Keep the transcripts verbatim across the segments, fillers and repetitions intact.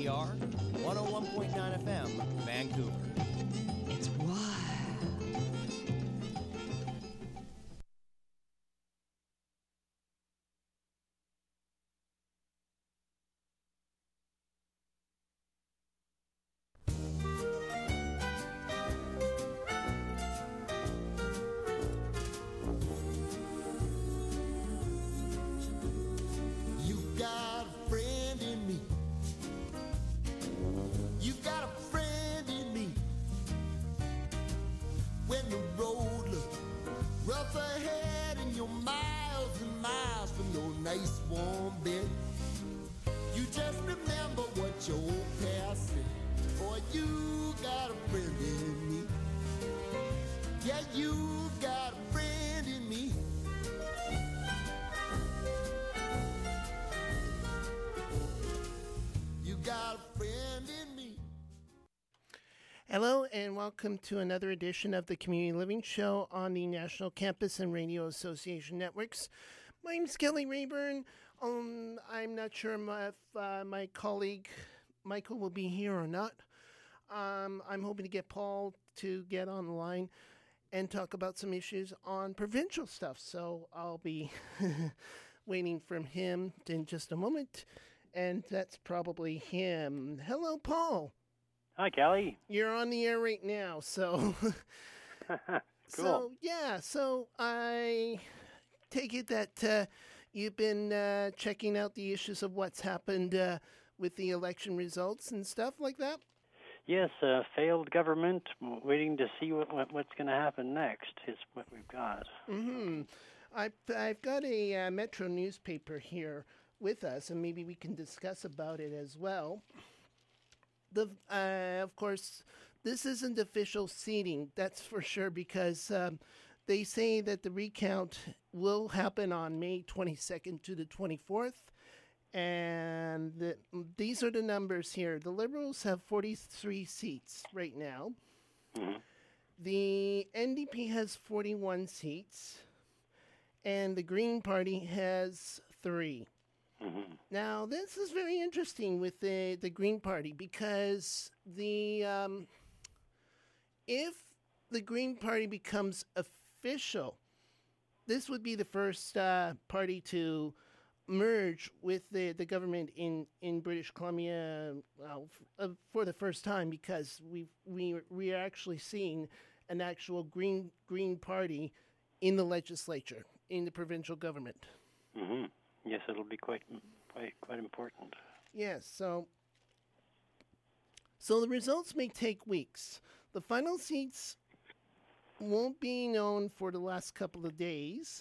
C R, one oh one point nine F M, Vancouver. It's wild. Hello and welcome to another edition of the Community Living Show on the National Campus and Radio Association Networks. My name is Kelly Rayburn. Um, I'm not sure if uh, my colleague Michael will be here or not. Um, I'm hoping to get Paul to get on the line and talk about some issues on provincial stuff. So I'll be waiting for him in just a moment. And that's probably him. Hello, Paul. Hi, Kelly. You're on the air right now, so... Cool. So, yeah, so I take it that uh, you've been uh, checking out the issues of what's happened uh, with the election results and stuff like that? Yes, uh, failed government, waiting to see what, what what's going to happen next is what we've got. Mm-hmm. I've, I've got a uh, Metro newspaper here with us, and maybe we can discuss about it as well. The uh, of course, this isn't official seating, that's for sure, because um, they say that the recount will happen on May twenty-second to the twenty-fourth. And the, these are the numbers here. The Liberals have forty-three seats right now. Mm-hmm. The N D P has forty-one seats. And the Green Party has three. Mm-hmm. Now, this is very interesting with the, the Green Party because the um, if the Green Party becomes official, this would be the first uh, party to merge with the, the government in, in British Columbia well, f- uh, for the first time because we we we are actually seeing an actual Green Green Party in the legislature, in the provincial government. Mm-hmm. Yes, it'll be quite, quite, quite important. Yes, so so the results may take weeks. The final seats won't be known for the last couple of days.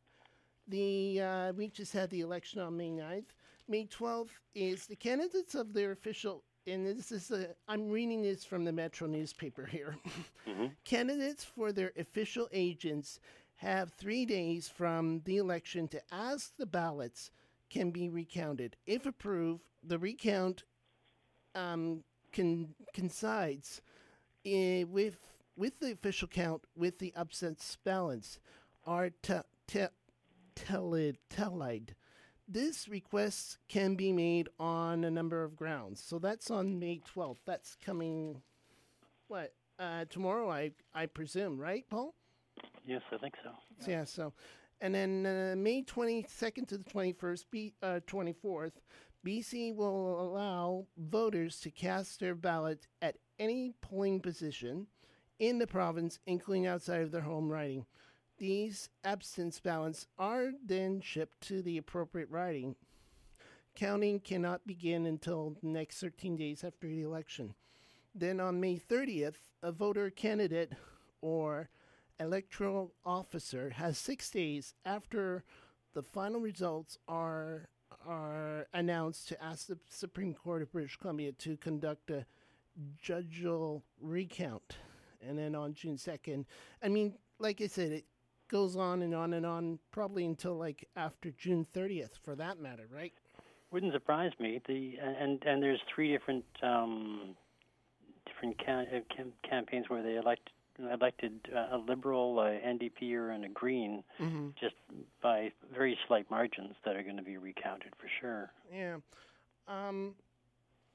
The uh, we just had the election on May ninth. May twelfth is the candidates of their official, and this is a, I'm reading this from the Metro newspaper here. Mm-hmm. Candidates for their official agents have three days from the election to ask the ballots can be recounted. If approved, the recount um, con- coincides uh, with with the official count with the absence balance are te- te- telid- tallied. This request can be made on a number of grounds. So that's on May twelfth. That's coming, what, uh, tomorrow, I, I presume, right, Paul? Yes, I think so. Yeah, so, and then uh, May twenty-second to the twenty-first, B, uh, twenty-fourth, B C will allow voters to cast their ballot at any polling position in the province, including outside of their home riding. These absence ballots are then shipped to the appropriate riding. Counting cannot begin until the next thirteen days after the election. Then on May thirtieth, a voter candidate or electoral officer has six days after the final results are are announced to ask the Supreme Court of British Columbia to conduct a judicial recount. And then on June second, I mean, like I said, it goes on and on and on, probably until like after June thirtieth, for that matter, right? Wouldn't surprise me. The and and there's three different um, different ca- uh, cam- campaigns where they elect elected uh, a Liberal, a N D P, or and a Green, Mm-hmm. just by very slight margins that are going to be recounted for sure. Yeah. Um,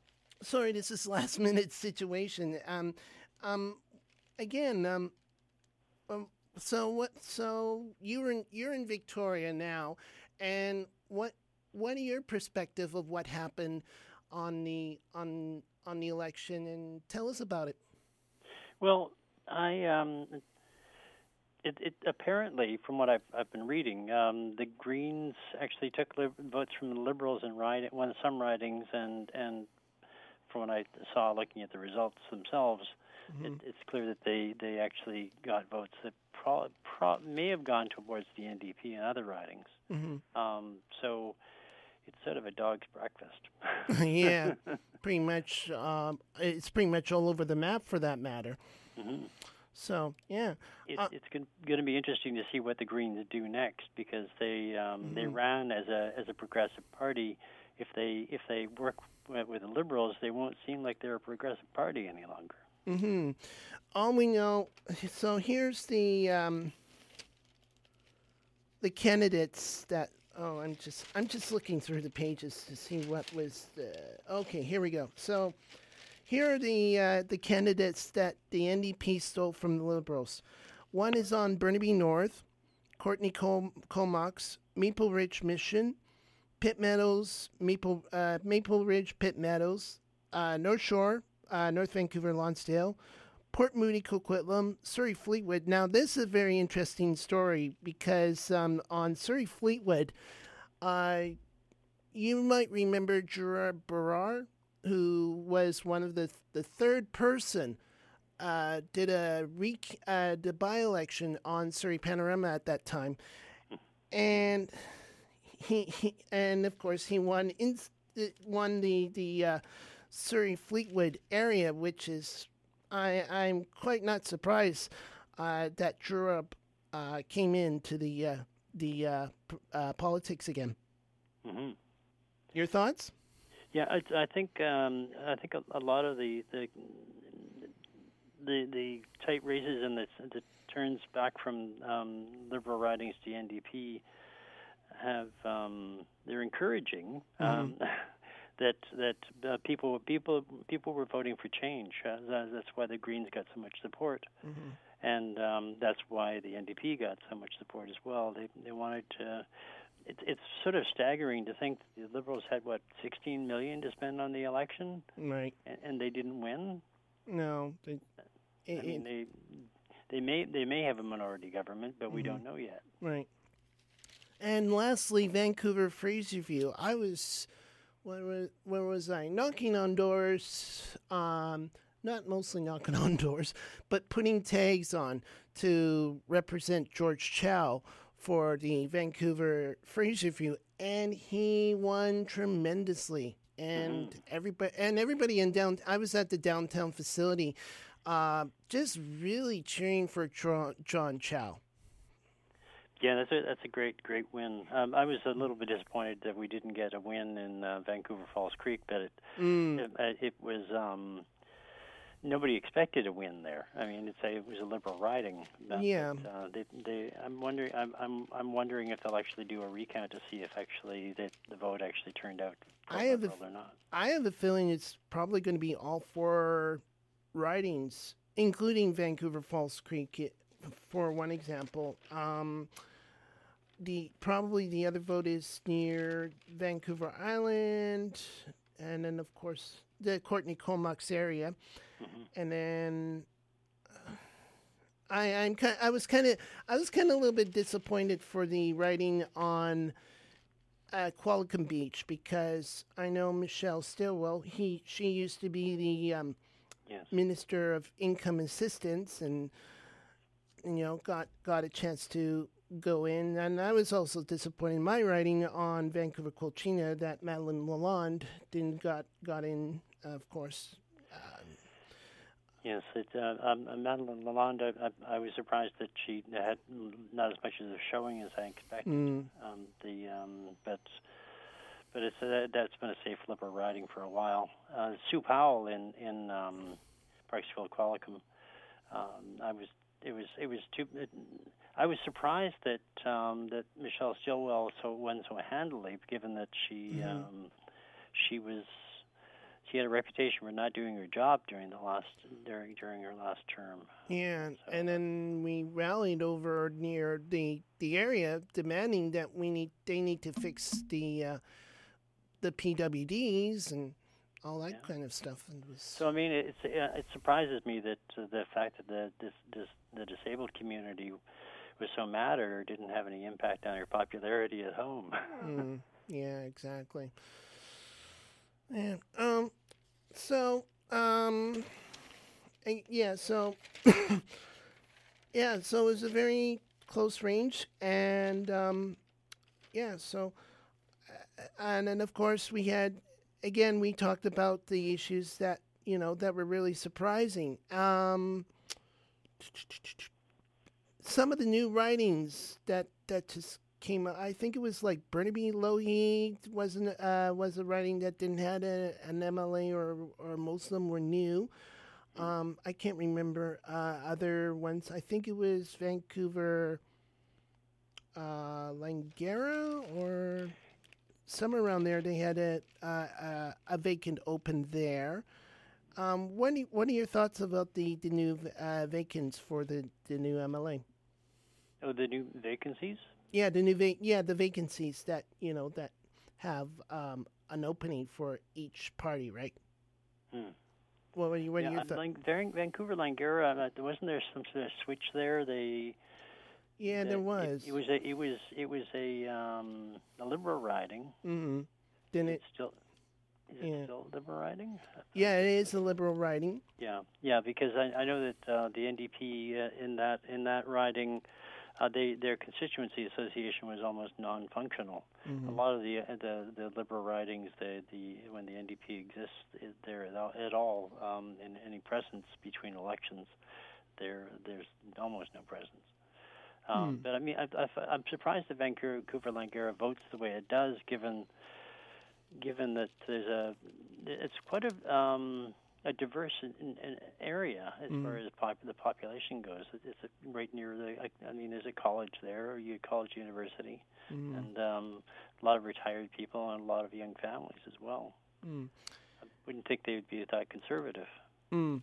sorry, this is last minute situation. Um, um, again, um, um, so what? So you're in you're in Victoria now, and what what are your perspective of what happened on the on on the election? And tell us about it. Well, I um, it, it apparently, from what I've I've been reading, um, the Greens actually took li- votes from the Liberals in ride won some ridings, and and from what I saw looking at the results themselves, Mm-hmm. it, it's clear that they, they actually got votes that pro, pro, may have gone towards the N D P and other ridings. Mm-hmm. Um, so it's sort of a dog's breakfast. Yeah, pretty much. Um, it's pretty much all over the map for that matter. Mm-hmm. So yeah, It, uh, it's going to be interesting to see what the Greens do next, because they um, mm-hmm. they ran as a as a progressive party. If they if they work with, with the Liberals, they won't seem like they're a progressive party any longer. Mm-hmm. All we know. So here's the um, the candidates that. Oh, I'm just I'm just looking through the pages to see what was the. Okay, here we go. So here are the uh, the candidates that the N D P stole from the Liberals. One is on Burnaby North, Courtney Col- Comox, Maple Ridge Mission, Pitt Meadows, Maple uh, Maple Ridge Pitt Meadows, uh, North Shore, uh, North Vancouver Lonsdale, Port Moody Coquitlam, Surrey Fleetwood. Now this is a very interesting story because um, on Surrey Fleetwood, uh, you might remember Gerard Barrar, who was one of the the third person. Uh, did a re uh, the by election on Surrey Panorama at that time, and he, he and of course he won in won the the uh, Surrey Fleetwood area, which is I I'm quite not surprised uh, that Jura uh, came into the uh, the uh, p- uh, politics again. Mm-hmm. Your thoughts? Yeah, I, I think um, I think a, a lot of the the the, the tight races and the, the turns back from um, Liberal ridings to N D P have um, they're encouraging um, Mm-hmm. that that uh, people people people were voting for change. Uh, that, that's why the Greens got so much support, Mm-hmm. and um, that's why the N D P got so much support as well. They they wanted to. It's it's sort of staggering to think the Liberals had what sixteen million to spend on the election, Right. and, and they didn't win. No. They, it, I mean, it, they they may they may have a minority government, but we Mhm. don't know yet. right. And lastly, Vancouver Fraserview. I was, where was, where was I? Knocking on doors, um, not mostly knocking on doors, but putting tags on to represent George Chow for the Vancouver Fraserview, and he won tremendously. And Mhm. everybody, and everybody in down. I was at the downtown facility, uh, just really cheering for John, John Chow. Yeah, that's a that's a great great win. Um, I was a little bit disappointed that we didn't get a win in uh, Vancouver Falls Creek, but it Mm. it, it was um, nobody expected a win there. I mean, it's a, it was a Liberal riding. But, Yeah. But, uh, they they I'm wondering I'm I'm I'm wondering if they'll actually do a recount to see if actually that the vote actually turned out I have a Liberal or not. I have a feeling it's probably going to be all four ridings, including Vancouver Falls Creek, i- for one example. Um, the probably the other vote is near Vancouver Island, and then of course the Courtney Comox area, Mhm. and then uh, I I'm kind I was kind of I was kind of a little bit disappointed for the writing on uh, Qualicum Beach because I know Michelle Stilwell. He she used to be the um, Yes. Minister of Income Assistance, and you know got got a chance to go in. And I was also disappointed in my writing on Vancouver Colchina that Madeline Lalonde didn't got got in. Uh, of course. Um, Yes, it, uh, um, uh, Madeline Lalonde, I, I, I was surprised that she had not as much as a showing as I expected. mm, Um, the um, but but it's uh, that's been a safe Liberal riding for a while. Uh, Sue Powell in in um, Parksville Qualicum. Um, I was it was it was too. It, I was surprised that um, that Michelle Stilwell so won so handily, given that she Mhm. um, she was. she had a reputation for not doing her job during the last during during her last term. Yeah, So, and then we rallied over near the the area, demanding that we need they need to fix the uh, the P W Ds and all that Yeah. kind of stuff. And it was So I mean, it's uh, it surprises me that uh, the fact that the this, this the disabled community was so mad at her didn't have any impact on her popularity at home. mm, yeah, exactly. And um, so um, eh, yeah, so yeah, so it was a very close range, and um, yeah, so uh, and then of course we had again we talked about the issues that you know that were really surprising. Um, some of the new writings that that just came out. I think it was like Burnaby Lougheed wasn't uh, was a writing that didn't have a, an M L A or or most of them were new. Um, I can't remember uh, other ones. I think it was Vancouver uh, Langara or somewhere around there. They had a uh, uh, a vacant open there. Um, what, are, what are your thoughts about the the new uh, vacants for the, the new M L A? Oh, the new vacancies? Yeah, the new va- yeah the vacancies that you know that have um, an opening for each party, right? Hmm. What were you? What are Yeah, your uh, thoughts? Lang- Van- Vancouver Langara, uh, wasn't there some sort of switch there? They Yeah, that there it- was. It, was a it was it was a um, a liberal riding. Mm-hmm. Then it It's still is it yeah. still liberal riding? Yeah, it is a liberal riding. Yeah, yeah, because I, I know that uh, the N D P uh, in that in that riding, uh, they their constituency association was almost non-functional. Mm-hmm. A lot of the uh, the the liberal ridings, the the when the N D P exists is there at all, at all um, in any presence between elections, there there's almost no presence. Um, Hmm. But I mean, I, I, I'm surprised that Vancouver Langara votes the way it does, given given that there's a it's quite a um, a diverse in, in area as Mm. far as pop, the population goes. It, it's a, right near the. I, I mean, there's a college there, or you college university, Mm. and um, a lot of retired people and a lot of young families as well. Mm. I wouldn't think they would be that conservative. Mm.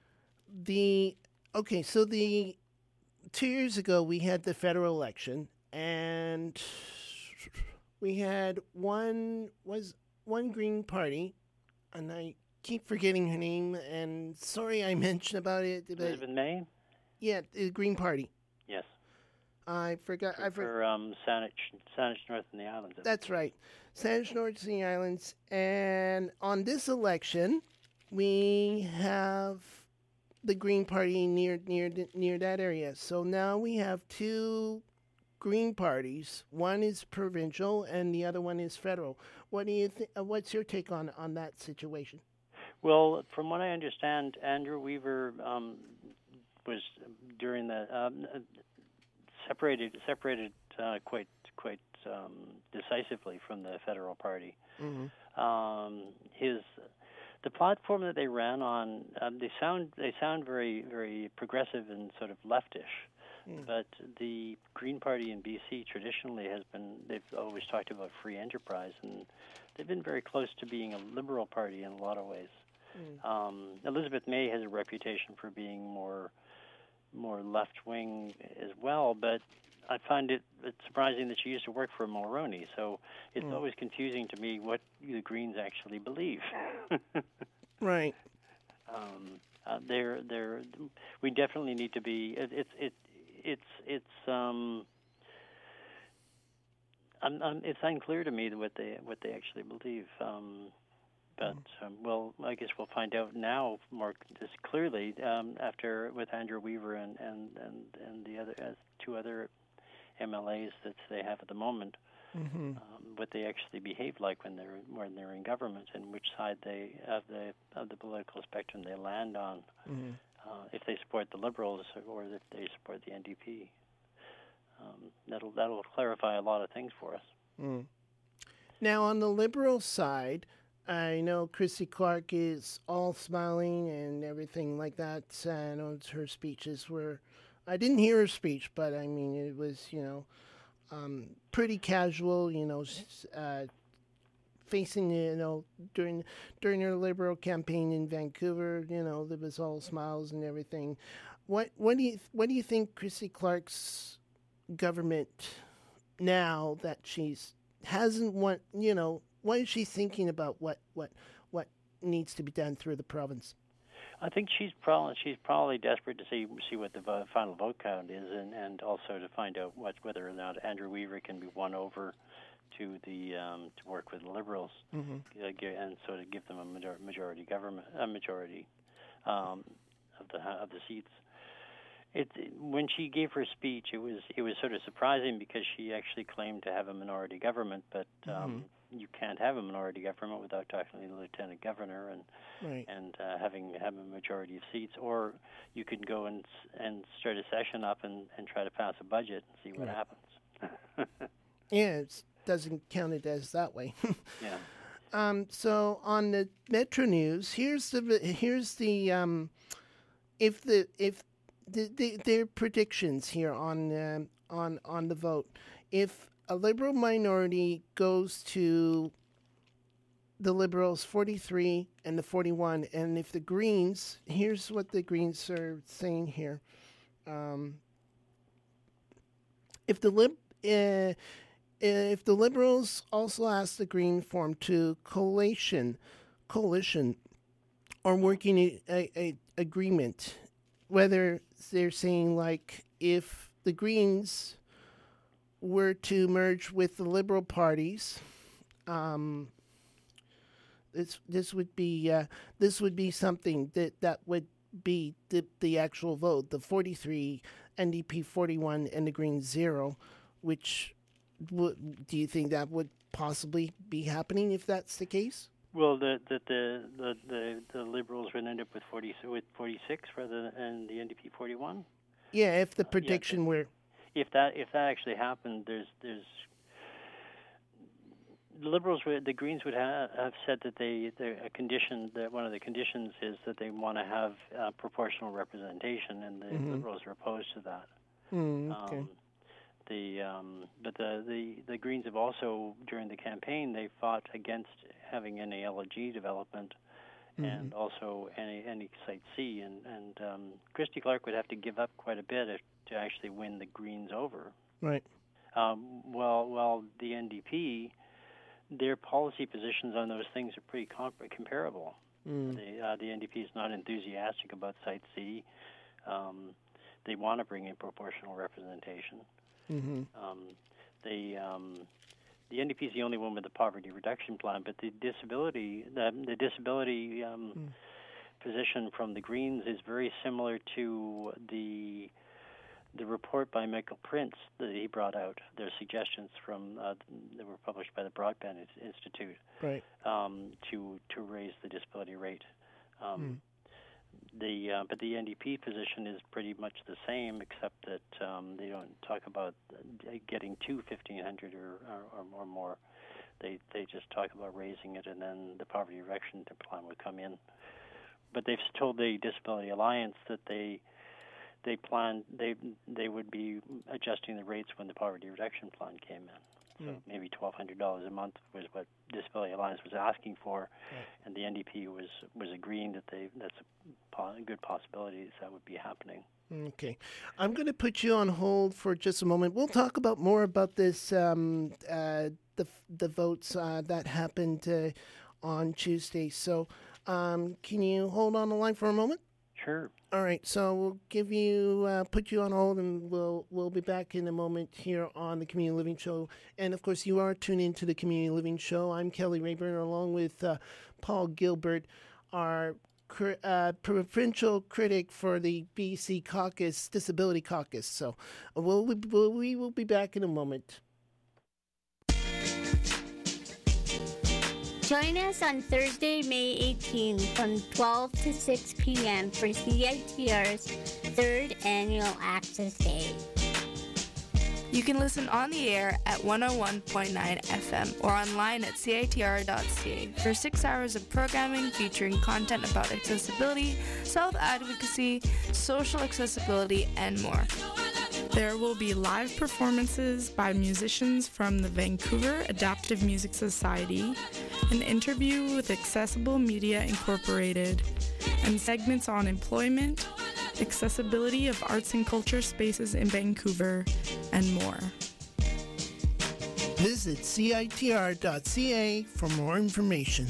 The okay, so the two years ago we had the federal election, and we had one was one Green Party, and I keep forgetting her name. And sorry, I mentioned about it. But Elizabeth May, yeah, the Green Party. yes, I forgot. I for, forgot. for um, Saanich, Saanich North in the islands. That's right. Saanich North Sea Islands. And on this election, we have the Green Party near near near that area. So now we have two Green parties. One is provincial, and the other one is federal. What do you think? Uh, what's your take on on that situation? Well, from what I understand, Andrew Weaver um, was during the um, uh, separated separated uh, quite quite um, decisively from the federal party. Mm-hmm. Um, his the platform that they ran on, um, they sound they sound very very progressive and sort of leftish. Mm. But the Green Party in B C traditionally has been, they've always talked about free enterprise, and they've been very close to being a liberal party in a lot of ways. Mm. Um, Elizabeth May has a reputation for being more more left-wing as well, but I find it it's surprising that she used to work for Mulroney, so it's Mm. always confusing to me what the Greens actually believe. Right. um, uh, they're, they're, we definitely need to be, it, it's, it, it's, it's, um, I'm, I'm, it's unclear to me what they, what they actually believe. Um, but, um, well, I guess we'll find out now more just clearly um, after with Andrew Weaver and, and, and, and the other uh, two other M L As that they have at the moment. Mm-hmm. Um, what they actually behave like when they're when they're in government, and which side they of the of the political spectrum they land on. Mm-hmm. Uh, if they support the Liberals or if they support the N D P, um, that'll that'll clarify a lot of things for us. Mm. Now, on the Liberal side, I know Christy Clark is all smiling and everything like that. I know her speeches were. I didn't hear her speech, but I mean, it was, you know, um, pretty casual, you know, uh, facing, you know, during during her Liberal campaign in Vancouver, you know, there was all smiles and everything. What what do you what do you think Christy Clark's government now that she's hasn't want you know what is she thinking about what what what needs to be done through the province? I think she's probably she's probably desperate to see see what the vo- final vote count is, and, and also to find out what whether or not Andrew Weaver can be won over to the um, to work with the Liberals, Mm-hmm. uh, ge- and so to give them a major- majority government a majority um, of the of the seats. It when she gave her speech, it was it was sort of surprising because she actually claimed to have a minority government, but um, Mm-hmm. you can't have a minority government without talking to the lieutenant governor and Right. and uh, having have a majority of seats, or you could go and and start a session up and, and try to pass a budget and see what Right. happens. Yeah, it doesn't count it as that way. Yeah. Um, so on the Metro News, here's the here's the um, if the if the, the their predictions here on um, on on the vote. If a Liberal minority goes to the Liberals forty-three and the forty-one, and if the Greens, here's what the Greens are saying here. Um, if the lib uh, if the Liberals also ask the Green form to coalition, coalition, or working a, a, a agreement, whether they're saying like if the Greens were to merge with the Liberal parties, um, this this would be uh, this would be something that, that would be the the actual vote, the forty-three, N D P forty-one, and the Greens zero, which. Would, do you think that would possibly be happening if that's the case? Well, the the the the, the, the Liberals would end up with forty with forty-six rather than the N D P forty-one. Yeah, if the Uh, prediction yeah, were. If that if that actually happened, there's there's the Liberals would the Greens would have, have said that they a condition that one of the conditions is that they want to have uh, proportional representation, and the Mm-hmm. Liberals are opposed to that. Mm, okay. Um, the um, but the, the the Greens have also during the campaign they fought against having any L G development, mm-hmm. and also any any Site C, and and um, Christy Clark would have to give up quite a bit if, to actually win the Greens over. Right. Um, well, well, the N D P, their policy positions on those things are pretty comp- comparable. Mm. The uh, the N D P is not enthusiastic about Site C. Um, they want to bring in proportional representation. Mm-hmm. Um, the um, the N D P is the only one with a poverty reduction plan, but the disability the, the disability um, Mm. position from the Greens is very similar to the the report by Michael Prince that he brought out. Their suggestions from uh, that were published by the Broadband Institute Right. um, to to raise the disability rate. Um, Mm. The uh, but the N D P position is pretty much the same, except that um, they don't talk about uh, getting to fifteen hundred or, or or more. They they just talk about raising it, and then the poverty reduction plan would come in. But they've told the Disability Alliance that they they plan they they would be adjusting the rates when the poverty reduction plan came in. So Mm. maybe twelve hundred dollars a month was what Disability Alliance was asking for, Right. and the N D P was, was agreeing that they that's a, po- a good possibility that, that would be happening. Okay. I'm going to put you on hold for just a moment. We'll talk about more about this, um, uh, the the votes uh, that happened uh, on Tuesday. So um, can you hold on the line for a moment? Sure. All right, so we'll give you, uh, put you on hold, and we'll we'll be back in a moment here on the Community Living Show. And of course, you are tuned into the Community Living Show. I'm Kelly Rayburn, along with uh, Paul Gilbert, our cr- uh, provincial critic for the B C Caucus, Disability Caucus. So we'll, we'll we will be back in a moment. Join us on Thursday, May eighteenth from twelve to six p.m. for C I T R's third annual Access Day. You can listen on the air at one oh one point nine F M or online at C I T R dot C A for six hours of programming featuring content about accessibility, self-advocacy, social accessibility, and more. There will be live performances by musicians from the Vancouver Adaptive Music Society, an interview with Accessible Media Incorporated, and segments on employment, accessibility of arts and culture spaces in Vancouver, and more. Visit C I T R dot C A for more information.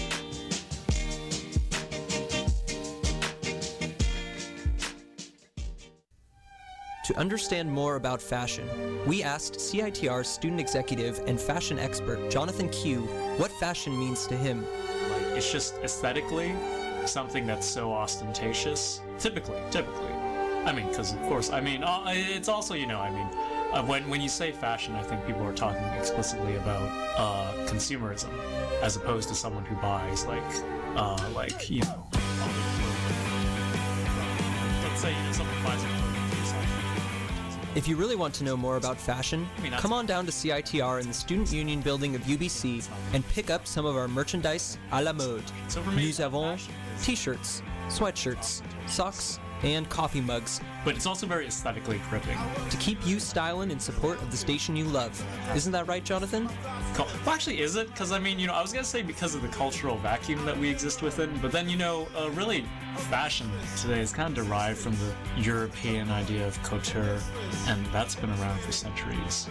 To understand more about fashion, we asked C I T R student executive and fashion expert Jonathan Q what fashion means to him. Like, it's just aesthetically something that's so ostentatious. Typically, typically. I mean, because of course, I mean, uh, it's also, you know, I mean, uh, when when you say fashion, I think people are talking explicitly about uh, consumerism, as opposed to someone who buys like, uh, like you know, all the clothing. Let's say you know someone buys a clothing for yourself. If you really want to know more about fashion, I mean, come on down to C I T R in the Student Union building of U B C and pick up some of our merchandise à la mode. So for me, Nous avons fashion is- t-shirts, sweatshirts, socks, and coffee mugs But it's also very aesthetically gripping. to keep you styling in support of the station you love. Isn't that right, Jonathan? Cool. Well, actually, is it? Because I mean, you know, I was gonna say because of the cultural vacuum that we exist within, but then you know, uh, really, fashion today is kind of derived from the European idea of couture, and that's been around for centuries.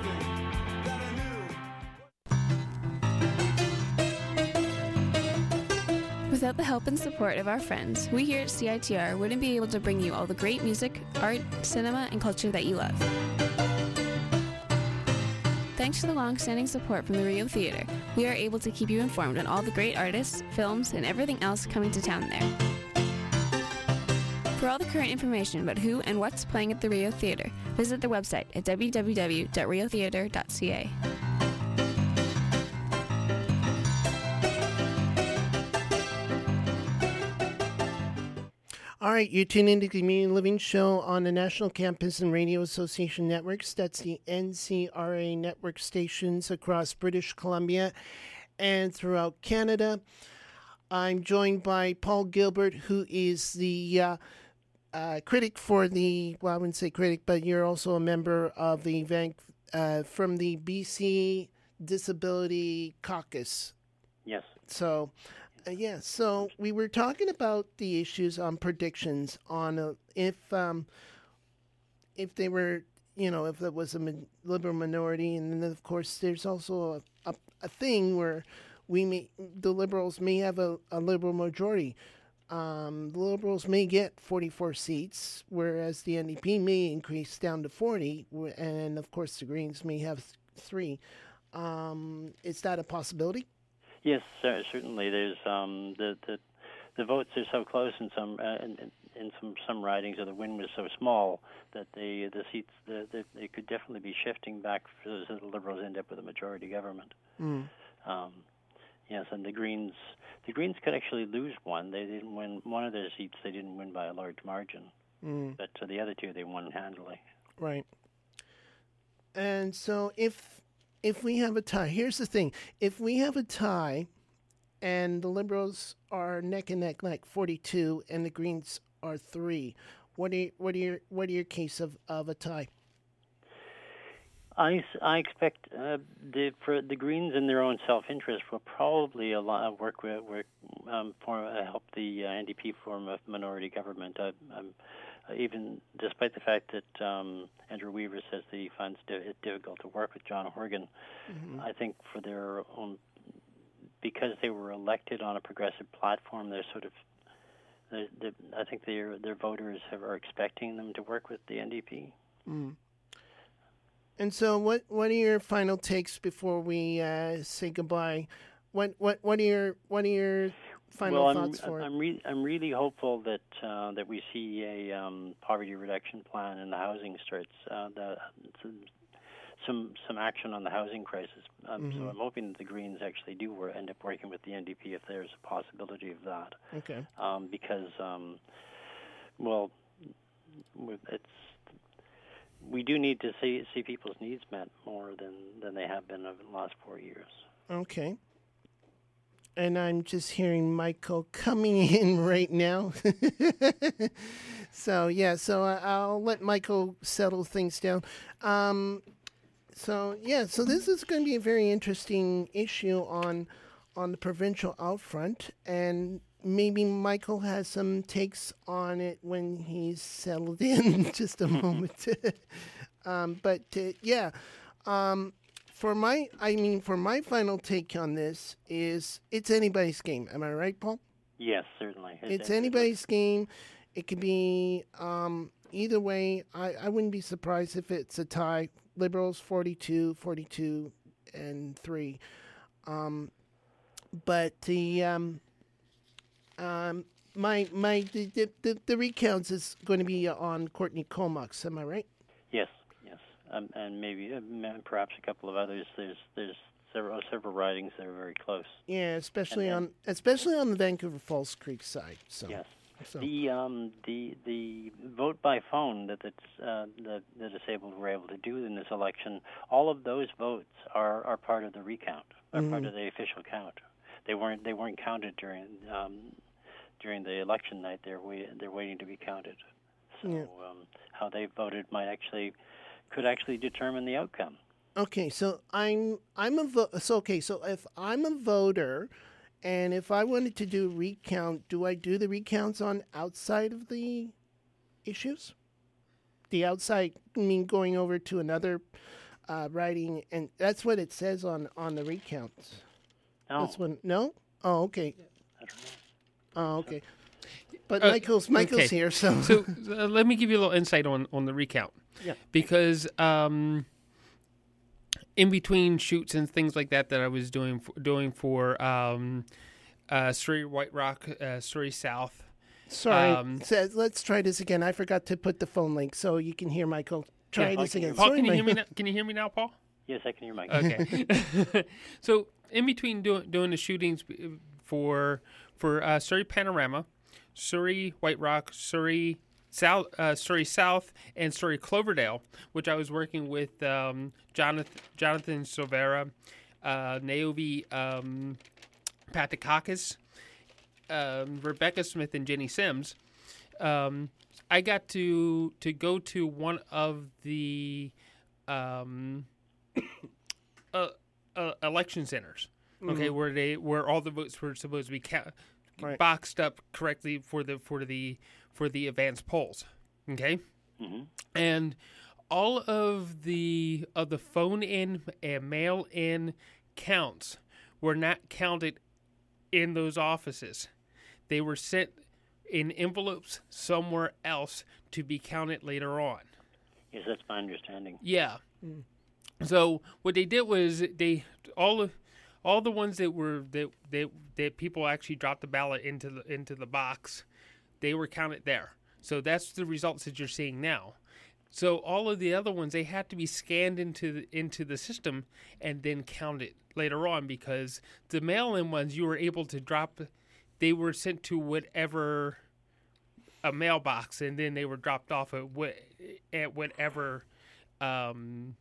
Without the help and support of our friends, we here at C I T R wouldn't be able to bring you all the great music, art, cinema, and culture that you love. Thanks to the long-standing support from the Rio Theatre, we are able to keep you informed on all the great artists, films, and everything else coming to town there. For all the current information about who and what's playing at the Rio Theatre, visit their website at w w w dot rio theatre dot c a. All right, you're tuned into the Community Living Show on the National Campus and Radio Association Networks. That's the N C R A network stations across British Columbia and throughout Canada. I'm joined by Paul Gilbert, who is the uh, uh, critic for the, well, I wouldn't say critic, but you're also a member of the Van, uh, from the B C Disability Caucus. Yes. So, uh, yeah, so we were talking about the issues on predictions on uh, if um, if they were, you know, if it was a min- liberal minority, and then of course there's also a, a, a thing where we may, the Liberals may have a, a liberal majority. Um, the Liberals may get forty-four seats, whereas the N D P may increase down to forty, and of course the Greens may have th- three. Um, is that a possibility? Yes, cer- certainly. There's um, the, the the votes are so close in some uh, in, in some some ridings, or the win was so small that the the seats the, the, they could definitely be shifting back so the Liberals end up with a majority government. Mm. Um, yes, and the Greens the Greens could actually lose one. They didn't win one of their seats. They didn't win by a large margin, Mm. but uh, the other two they won handily. Right. And so if if we have a tie, here's the thing. If we have a tie and the Liberals are neck and neck like forty-two and the Greens are three, what are you, what are your what are your case of, of a tie? I, I expect uh, the for the Greens in their own self-interest will probably a lot work with work um, for uh, help the uh, N D P form of minority government. I, I'm even despite the fact that um, Andrew Weaver says the fund's di- it's difficult to work with John Horgan. Mm-hmm. I think for their own, because they were elected on a progressive platform, they're sort of they're, they're, I think their their voters have, are expecting them to work with the N D P. Mm. And so, what, what are your final takes before we uh, say goodbye? What what what are your what are your final well, thoughts I'm, for it? I'm, re- I'm really hopeful that uh, that we see a um, poverty reduction plan in the housing starts, uh, the, some some action on the housing crisis. Um, Mm-hmm. So I'm hoping that the Greens actually do wor- end up working with the N D P if there's a possibility of that. Okay. Um, because, um, well, it's we do need to see see people's needs met more than, than they have been over the last four years. Okay. and I'm just hearing Michael coming in right now. So, yeah, so I- I'll let Michael settle things down. Um, so, yeah, so this is going to be a very interesting issue on on the provincial Outfront, and maybe Michael has some takes on it when he's settled in just a moment. um, but, uh, yeah, um, for my, I mean, for my final take on this is it's anybody's game. Am I right, Paul? Yes, certainly. It- It's it- anybody's game. It could be um, either way. I, I wouldn't be surprised if it's a tie. Liberals forty-two, forty-two, and three. Um, but the um, um, my my the, the, the, the recounts is going to be on Courtney Comox. Am I right? Yes, yes, um, and maybe uh, m- perhaps a couple of others. There's there's several several ridings that are very close. Yeah, especially And on especially on the Vancouver Falls Creek side. So Yes. So. The um the the vote by phone that that's, uh, the the disabled were able to do in this election, all of those votes are, are part of the recount, are part Mhm. of the official count. They weren't they weren't counted during um, during the election night. They're wait, they're waiting to be counted. So Yeah. um, how they voted might actually could actually determine the outcome. Okay, so I'm I'm a vo- so okay, so if I'm a voter, and if I wanted to do a recount, do I do the recounts on outside of the issues? The outside, I mean, going over to another uh, writing, and that's what it says on, on the recounts. No, That's when no. Oh, okay. I don't know. Oh, okay. But Uh, Michael's Michael's okay. here, so So uh, let me give you a little insight on, on the recount. Yeah. Because um, in between shoots and things like that that I was doing for, doing for um, uh, Surrey White Rock, uh, Surrey South. sorry. um, So let's try this again. I forgot to put the phone link so you can hear Michael. Try Yeah, I this can hear again. Paul, Sorry, can you hear me? Mike. Now? Can you hear me now, Paul? Yes, I can hear Mike. Okay. So in between doing doing the shootings for for uh, Surrey Panorama, Surrey White Rock, Surrey South, uh, Surrey South, and Surrey Cloverdale, which I was working with um, Jonathan Jonathan Silvera, uh, Naomi um, Patakakis, um, Rebecca Smith, and Jenny Sims. Um, I got to to go to one of the um, uh, uh, election centers, okay, Mhm. where they where all the votes were supposed to be ca- Right. boxed up correctly for the for the for the advanced polls, okay, hmm and all of the of the phone in and mail in counts were not counted in those offices. They were sent in envelopes somewhere else to be counted later on. Yes, that's my understanding. Yeah. So what they did was they all of all the ones that were that that that people actually dropped the ballot into the into the box, they were counted there. So that's the results that you're seeing now. So all of the other ones, they had to be scanned into the, into the system and then counted later on, because the mail-in ones you were able to drop, they were sent to whatever a mailbox, and then they were dropped off at what at whatever. Um,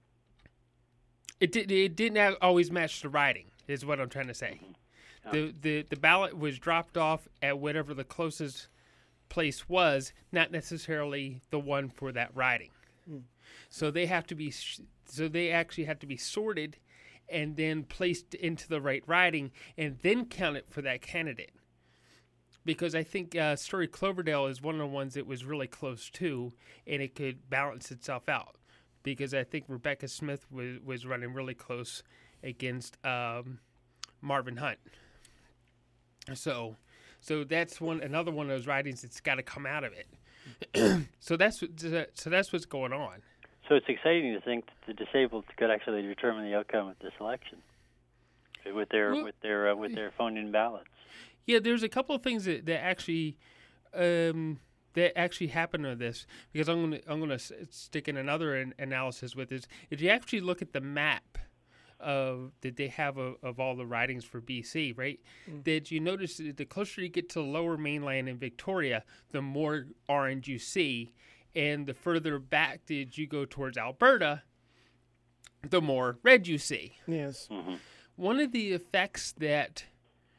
it did it didn't always match the writing, is what I'm trying to say. The the the ballot was dropped off at whatever the closest place was, not necessarily the one for that riding. Mm. So they have to be, so they actually have to be sorted, and then placed into the right riding, and then counted for that candidate. Because I think uh, Surrey Cloverdale is one of the ones that was really close to, and it could balance itself out. Because I think Rebecca Smith was was running really close against um, Marvin Hunt. So. So that's one another one of those writings that's got to come out of it. so that's what, so that's what's going on. So it's exciting to think that the disabled could actually determine the outcome of this election with their Well, with their uh, with their phone-in ballots. Yeah, there's a couple of things that, that actually um, that actually happen to this, because I'm going to I'm going to stick in another an- analysis with this. If you actually look at the map of that they have of, of all the ridings for B C, right? Mm. That you notice that the closer you get to the lower mainland in Victoria, the more orange you see, and the further back that you go towards Alberta, the more red you see. Yes. Mm-hmm. One of the effects that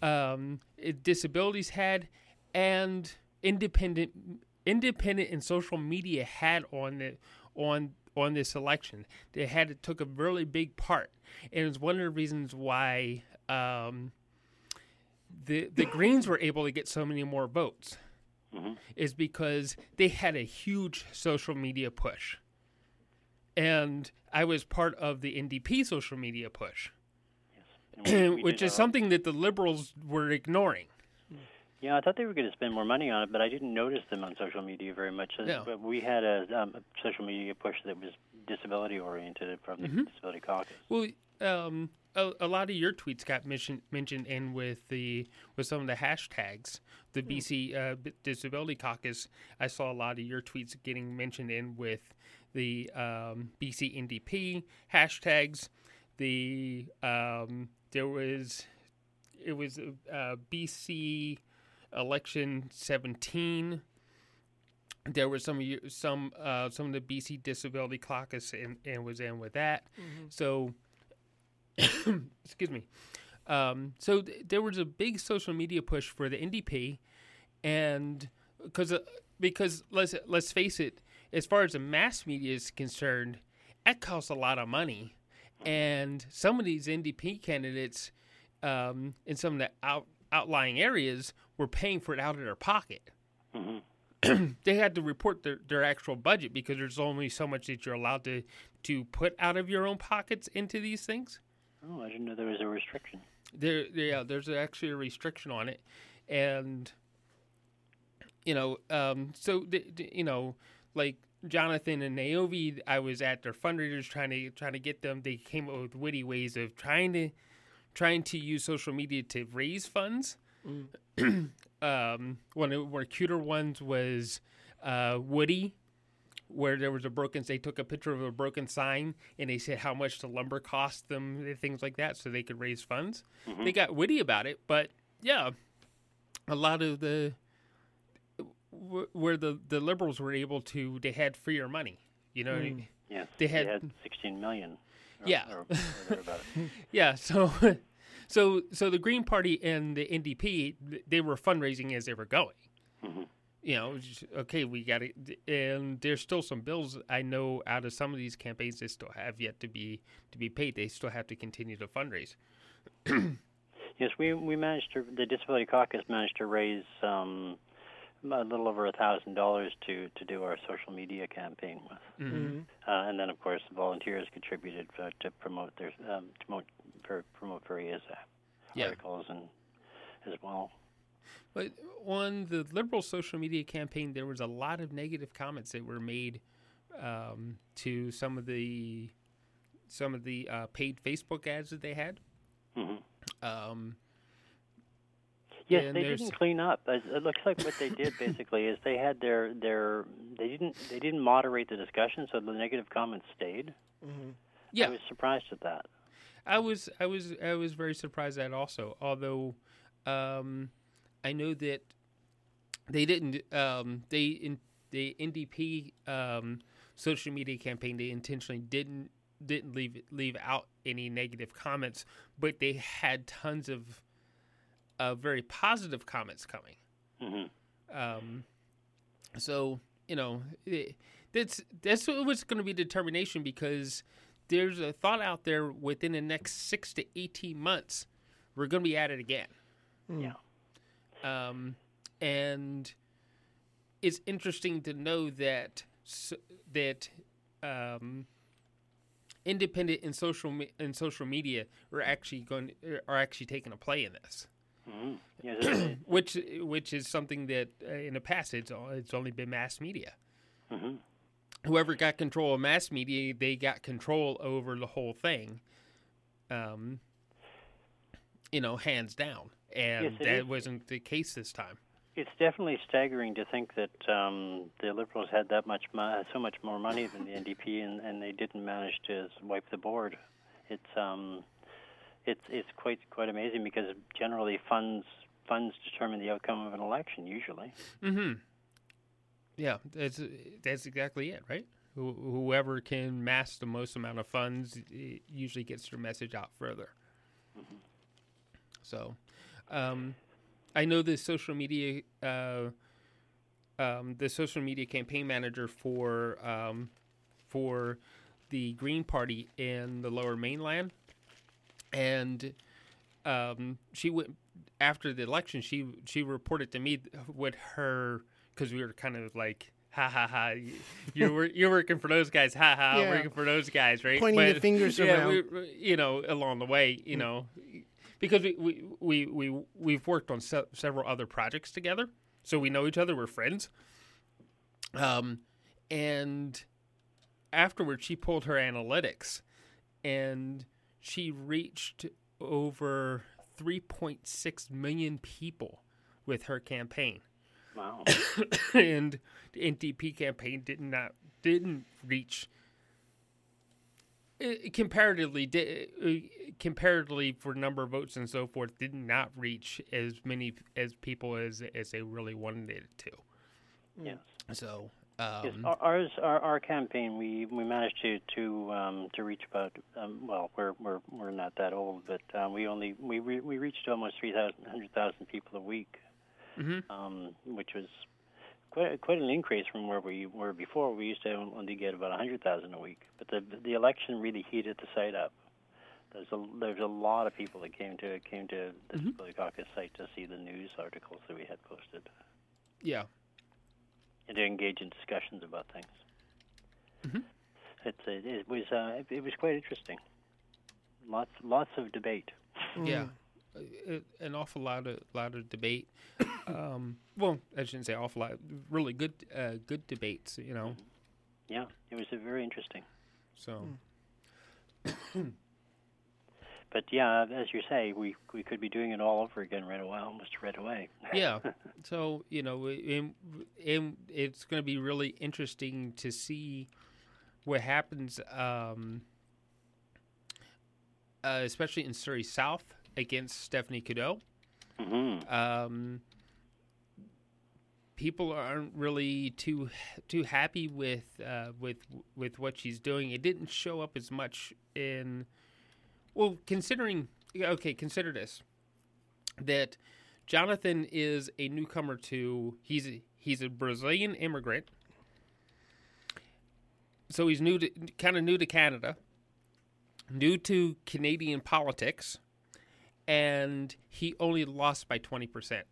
um, it, disabilities had, and independent independent and social media had on the on on this election. They had it took a really big part, and it's one of the reasons why um, the the Greens were able to get so many more votes. Mm-hmm. Is because they had a huge social media push, and I was part of the N D P social media push, yes. we, we which is something that the Liberals were ignoring. Yeah, I thought they were going to spend more money on it, but I didn't notice them on social media very much. No. But we had a, um, a social media push that was disability-oriented from the mm-hmm. Disability Caucus. Well, um, a, a lot of your tweets got mentioned mentioned in with the with some of the hashtags. The B C uh, Disability Caucus, I saw a lot of your tweets getting mentioned in with the um, B C N D P hashtags. The um, there was it was uh, B C Election seventeen. There was some of you, some uh, some of the B C Disability Caucus and, and was in with that. Mm-hmm. So, excuse me. Um, so th- there was a big social media push for the N D P, and because uh, because let's let's face it, as far as the mass media is concerned, that costs a lot of money, and some of these N D P candidates um, in some of the out, outlying areas were paying for it out of their pocket. Mm-hmm. They had to report their, their actual budget because there's only so much that you're allowed to to put out of your own pockets into these things. Oh, I didn't know there was a restriction. There, yeah, there's actually a restriction on it, and you know, um, so the, the, you know, like Jonathan and Naomi, I was at their fundraisers trying to trying to get them. They came up with witty ways of trying to trying to use social media to raise funds. Mm. um, one of one of cuter ones was uh, Woody, where there was a broken, they took a picture of a broken sign and they said how much the lumber cost them, things like that, so they could raise funds. Mm-hmm. They got witty about it, but yeah, a lot of the, where the, the Liberals were able to, they had freer money, you know mm. what I mean? Yes, they had, they had sixteen million. Or, yeah. Or, or about it. Yeah, so... So, so the Green Party and the N D P, they were fundraising as they were going. Mm-hmm. You know, just, okay, we got it, and there's still some bills I know out of some of these campaigns that still have yet to be to be paid. They still have to continue to fundraise. Yes, we we managed to. The Disability Caucus managed to raise um, a little over a thousand dollars to to do our social media campaign with, mm-hmm. uh, and then of course the volunteers contributed for, to promote their um, to promote. For, promote various uh, yeah. articles and as well. But on the Liberal social media campaign, there was a lot of negative comments that were made um, to some of the some of the uh, paid Facebook ads that they had. Mm-hmm. Um, yes, they didn't clean up. It looks like what they did basically is they had their their they didn't they didn't moderate the discussion, so the negative comments stayed. Mm-hmm. Yeah, I was surprised at that. I was, I was, I was very surprised at also. Although, um, I know that they didn't, um, they in the N D P um, social media campaign, they intentionally didn't didn't leave leave out any negative comments, but they had tons of, uh, very positive comments coming. Mm-hmm. Um, so you know, it, that's that's what's going to be determination because. There's a thought out there within the next six to eighteen months, we're going to be at it again. Yeah. Um, and it's interesting to know that that um, independent and social and social media are actually going are actually taking a play in this. Mm-hmm. Yes, which which is something that uh, in the past it's it's only been mass media. Mm-hmm. Whoever got control of mass media, they got control over the whole thing, um, you know, hands down. And yes, that is. wasn't the case this time. It's definitely staggering to think that um, the Liberals had that much, mo- so much more money than the N D P, and, and they didn't manage to wipe the board. It's um, it's it's quite quite amazing because generally funds funds determine the outcome of an election usually. Mm-hmm. Yeah, that's that's exactly it, right? Wh- whoever can mass the most amount of funds usually gets their message out further. Mm-hmm. So, Um, I know the social media, uh, um, the social media campaign manager for um, for the Green Party in the Lower Mainland, and um, she went after the election. She she reported to me what her, because we were kind of like, ha ha ha, you're you're working for those guys, ha ha, Yeah. working for those guys, right? Pointing the fingers yeah, around. we, you know, along the way, you know, because we we we, we we've worked on se- several other projects together, so we know each other. We're friends. Um, and afterwards, she pulled her analytics, and she reached over three point six million people with her campaign. Wow. And the N D P campaign did not didn't reach uh, comparatively di- uh, comparatively for number of votes and so forth, did not reach as many as people as as they really wanted it to. Yes. So Yes, um, our- ours, our, our campaign, we, we managed to to um, to reach about um, well, we're we're we're not that old, but uh, we only we re- we reached almost three hundred thousand people a week, mhm. um, which was quite quite an increase from where we were before. We used to only get about a hundred thousand a week, but the the election really heated the site up. There's a there's a lot of people that came to came to the Mhm. Disability Caucus site to see the news articles that we had posted yeah. and to engage in discussions about things. Mhm. It's, it, it was uh, it, it was quite interesting. Lots lots of debate. Yeah, Uh, an awful lot of lot of debate. um, well, I shouldn't say awful lot. Really good, uh, good debates. You know. Yeah, it was uh, very interesting. So. But yeah, as you say, we we could be doing it all over again right away, almost right away. Yeah. So you know, and, and it's going to be really interesting to see what happens, um, uh, especially in Surrey South against Stephanie Cadeau. Mm-hmm. Um, people aren't really too too happy with uh, with with what she's doing. It didn't show up as much in. Well, considering okay, consider this: that Jonathan is a newcomer to he's a, he's a Brazilian immigrant, so he's new to kind of new to Canada, new to Canadian politics, and he only lost by twenty percent.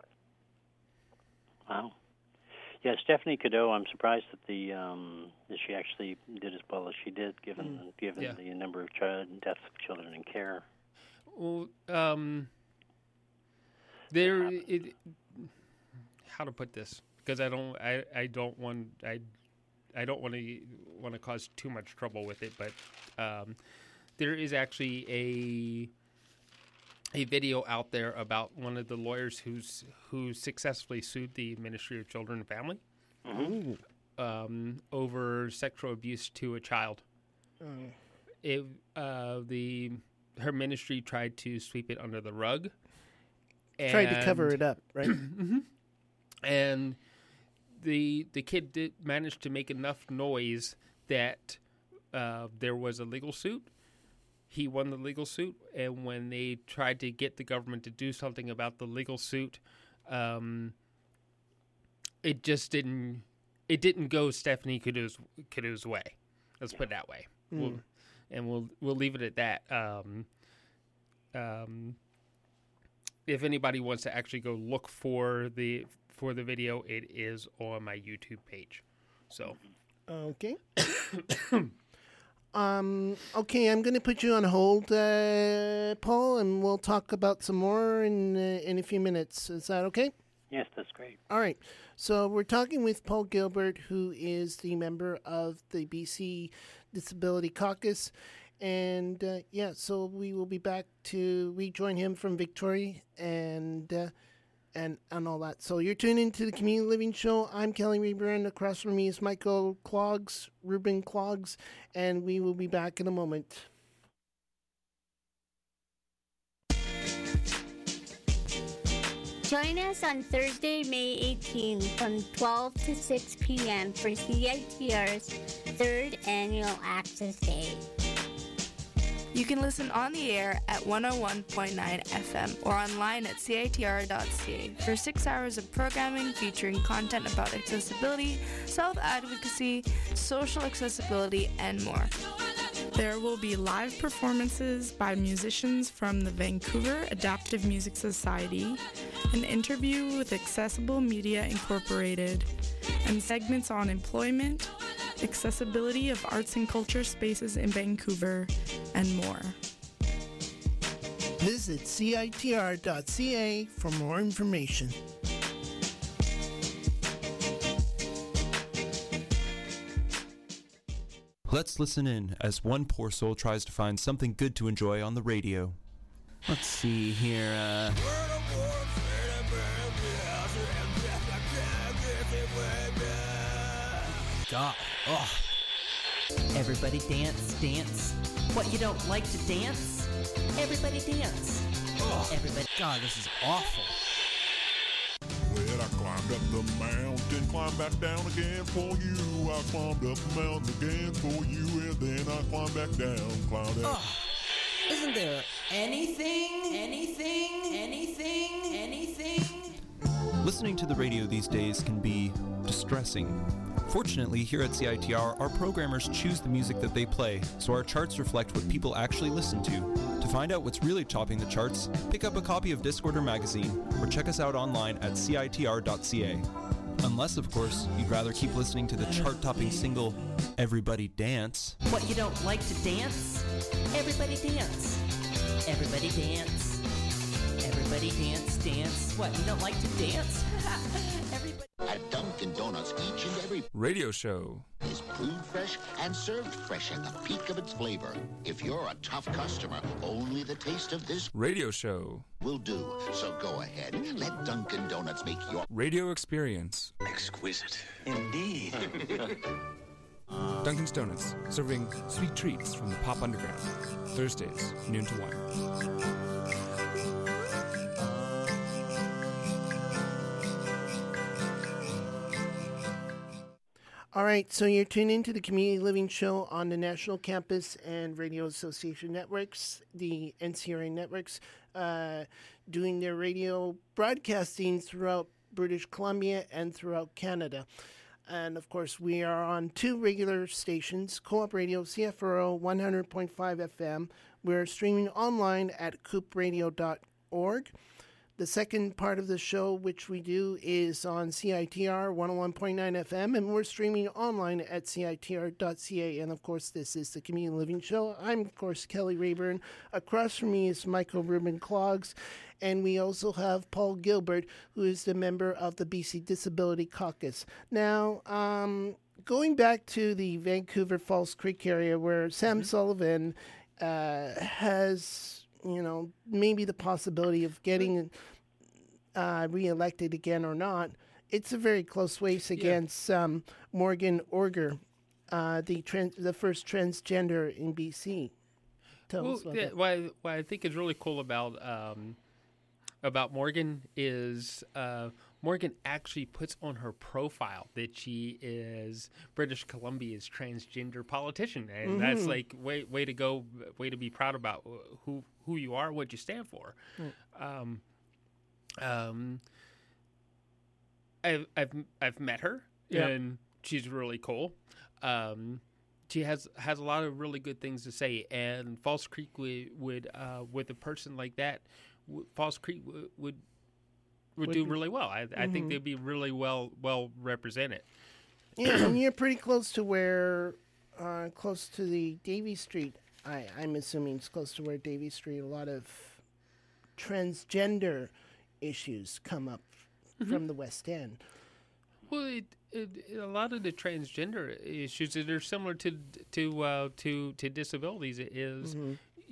Wow. Yeah, Stephanie Cadeau, I'm surprised that the um, that she actually did as well as she did, given Mm. given Yeah. the number of child deaths of children in care. Well, um, there. It, how to put this? Because I don't. I, I don't want. I. I don't want to want to cause too much trouble with it. But um, there is actually a a video out there about one of the lawyers who's who successfully sued the Ministry of Children and Family Mm-hmm. um, over sexual abuse to a child. Oh. It uh, the her ministry tried to sweep it under the rug. Tried to cover and- it up, right? Mhm. And the the kid did manage to make enough noise that uh, there was a legal suit. He won the legal suit, and when they tried to get the government to do something about the legal suit, um, it just didn't. It didn't go Stephanie Cadeau's, Cadeau's way. Let's put it that way. Mm. We'll, and we'll we'll leave it at that. Um, um, if anybody wants to actually go look for the for the video, it is on my YouTube page. So, Okay. um. Okay, I'm going to put you on hold, uh, Paul, and we'll talk about some more in uh, in a few minutes. Is that okay? Yes, that's great. All right. So we're talking with Paul Gilbert, who is the member of the B C Disability Caucus. And, uh, yeah, so we will be back to rejoin him from Victoria and uh, and and all that. So you're tuned into the Community Living Show. I'm Kelly Reber, and across from me is Michael Clogs, Ruben Clogs, and we will be back in a moment. Join us on Thursday, May eighteenth from twelve to six p.m. for C I T R's third annual Access Day. You can listen on the air at one oh one point nine F M or online at C I T R dot C A for six hours of programming featuring content about accessibility, self-advocacy, social accessibility, and more. There will be live performances by musicians from the Vancouver Adaptive Music Society, an interview with Accessible Media Incorporated, and segments on employment, accessibility of arts and culture spaces in Vancouver, and more. Visit C I T R dot C A for more information. Let's listen in as one poor soul tries to find something good to enjoy on the radio. Let's see here, uh... God. Oh. Everybody dance, dance. What, you don't like to dance? Everybody dance. Oh, Everybody. God, this is awful. Well, I climbed up the mountain, climbed back down again for you. I climbed up the mountain again for you, and then I climbed back down, climbed up. Oh. Isn't there anything, anything, anything, anything? Listening to the radio these days can be distressing. Fortunately, here at C I T R, our programmers choose the music that they play, so our charts reflect what people actually listen to. To find out what's really topping the charts, pick up a copy of Discorder magazine, or check us out online at C I T R dot C A. Unless, of course, you'd rather keep listening to the chart-topping single, Everybody Dance. What, you don't like to dance? Everybody dance. Everybody dance. Everybody dance, dance. What, you don't like to dance? Everybody. At Dunkin' Donuts, each and every radio show is brewed fresh and served fresh at the peak of its flavor. If you're a tough customer, only the taste of this radio show will do. So go ahead, let Dunkin' Donuts make your radio experience exquisite. Indeed. Dunkin' Donuts, serving sweet treats from the Pop Underground. Thursdays, noon to one. All right, so you're tuned into the Community Living Show on the National Campus and Radio Association Networks, the N C R A networks, uh, doing their radio broadcasting throughout British Columbia and throughout Canada. And, of course, we are on two regular stations, Co-op Radio, C F R O, one hundred point five F M. We're streaming online at coop radio dot org. The second part of the show, which we do, is on C I T R one oh one point nine F M, and we're streaming online at C I T R dot C A. And, of course, this is the Community Living Show. I'm, of course, Kelly Rayburn. Across from me is Michael Rubin Clogs. And we also have Paul Gilbert, who is the member of the B C Disability Caucus. Now, um, going back to the Vancouver Falls Creek area where Sam mm-hmm. Sullivan uh, has... you know, maybe the possibility of getting uh, reelected again or not. It's a very close race against yeah. um, Morgan Orger, uh, the trans- the first transgender in B C. Tell well, us about yeah, that. What, I, what I think is really cool about um, about Morgan is uh, Morgan actually puts on her profile that she is British Columbia's transgender politician, and mm-hmm. that's like way way to go, way to be proud about who who you are, what you stand for. Mm. Um, um, I've I've I've met her, yep. and she's really cool. Um, she has has a lot of really good things to say, and Falls Creek would would uh, with a person like that, w- Falls Creek w- would. would do really well. I, mm-hmm. I think they'd be really well well represented. Yeah, and you're pretty close to where, uh, close to the Davie Street. I, I'm assuming it's close to where Davie Street. A lot of transgender issues come up mm-hmm. from the West End. Well, it, it, a lot of the transgender issues that are similar to to uh, to to disabilities is mm-hmm.